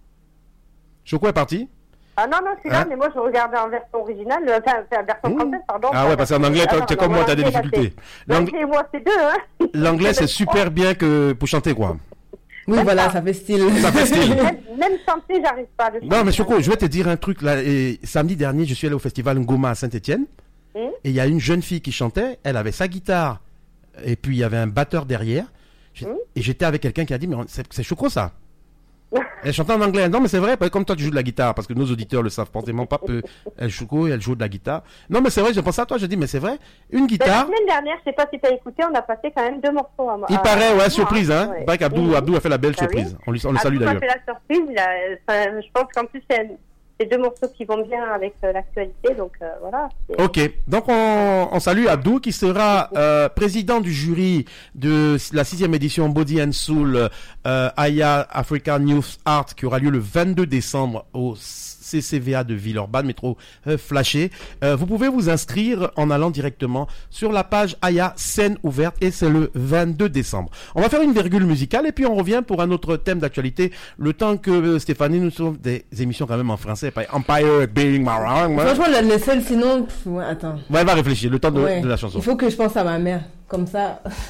Choco est parti? Ah non, non, c'est là, Hein mais moi, je regardais en version originale, euh, enfin, enfin, version Mmh. française, pardon. Ah ouais, parce qu'en anglais, toi, Ah, t'es non, comme non, moi, t'as des l'anglais, là, difficultés. c'est- L'ang- L'anglais et moi, c'est deux, hein. L'anglais, c'est super bien que pour chanter, quoi. Oui, voilà, ça fait style. Ça fait style. Même, même chanter, j'arrive pas à le Non, mais chanter. Choco, je vais te dire un truc, là. Et samedi dernier, je suis allé au festival Ngoma à Saint-Etienne. Mmh. Et il y a une jeune fille qui chantait, elle avait sa guitare, et puis il y avait un batteur derrière. J'ai- Mmh. Et j'étais avec quelqu'un qui a dit, mais on- c'est c'est Choco, ça. Elle chantait en anglais. Non, mais c'est vrai, parce que comme toi, tu joues de la guitare, parce que nos auditeurs le savent forcément pas peu. Elle Choco, elle joue de la guitare. Non, mais c'est vrai, j'ai pensé à toi, j'ai dit, mais c'est vrai, une Ben, guitare. la semaine dernière, je sais pas si t'as écouté, on a passé quand même deux morceaux à moi. Il à- paraît, à ouais, moi, surprise, hein. ouais. Il paraît qu'Abdou Mmh. Abdou a fait la belle Ah oui. surprise. On lui, on le salue Abdou a d'ailleurs. fait la surprise, il a- enfin, je pense qu'en plus, c'est un- c'est deux morceaux qui vont bien avec euh, l'actualité, donc euh, voilà. c'est- Ok, donc on, on salue Abdou qui sera euh, président du jury de la sixième édition Body and Soul euh, Aya African Youth Art qui aura lieu le vingt-deux décembre au C C V A de Villeurbanne, métro euh, Flashé. Euh, vous pouvez vous inscrire en allant directement sur la page Aya scène ouverte et c'est le vingt-deux décembre. On va faire une virgule musicale et puis on revient pour un autre thème d'actualité. Le temps que euh, Stéphanie nous trouve des émissions quand même en français, pas Empire Being Marang. Franchement, le, le seul, sinon, pff, ouais, attends. Ouais, elle va réfléchir, le temps de, Ouais. de la chanson. Il faut que je pense à ma mère. Comme ça.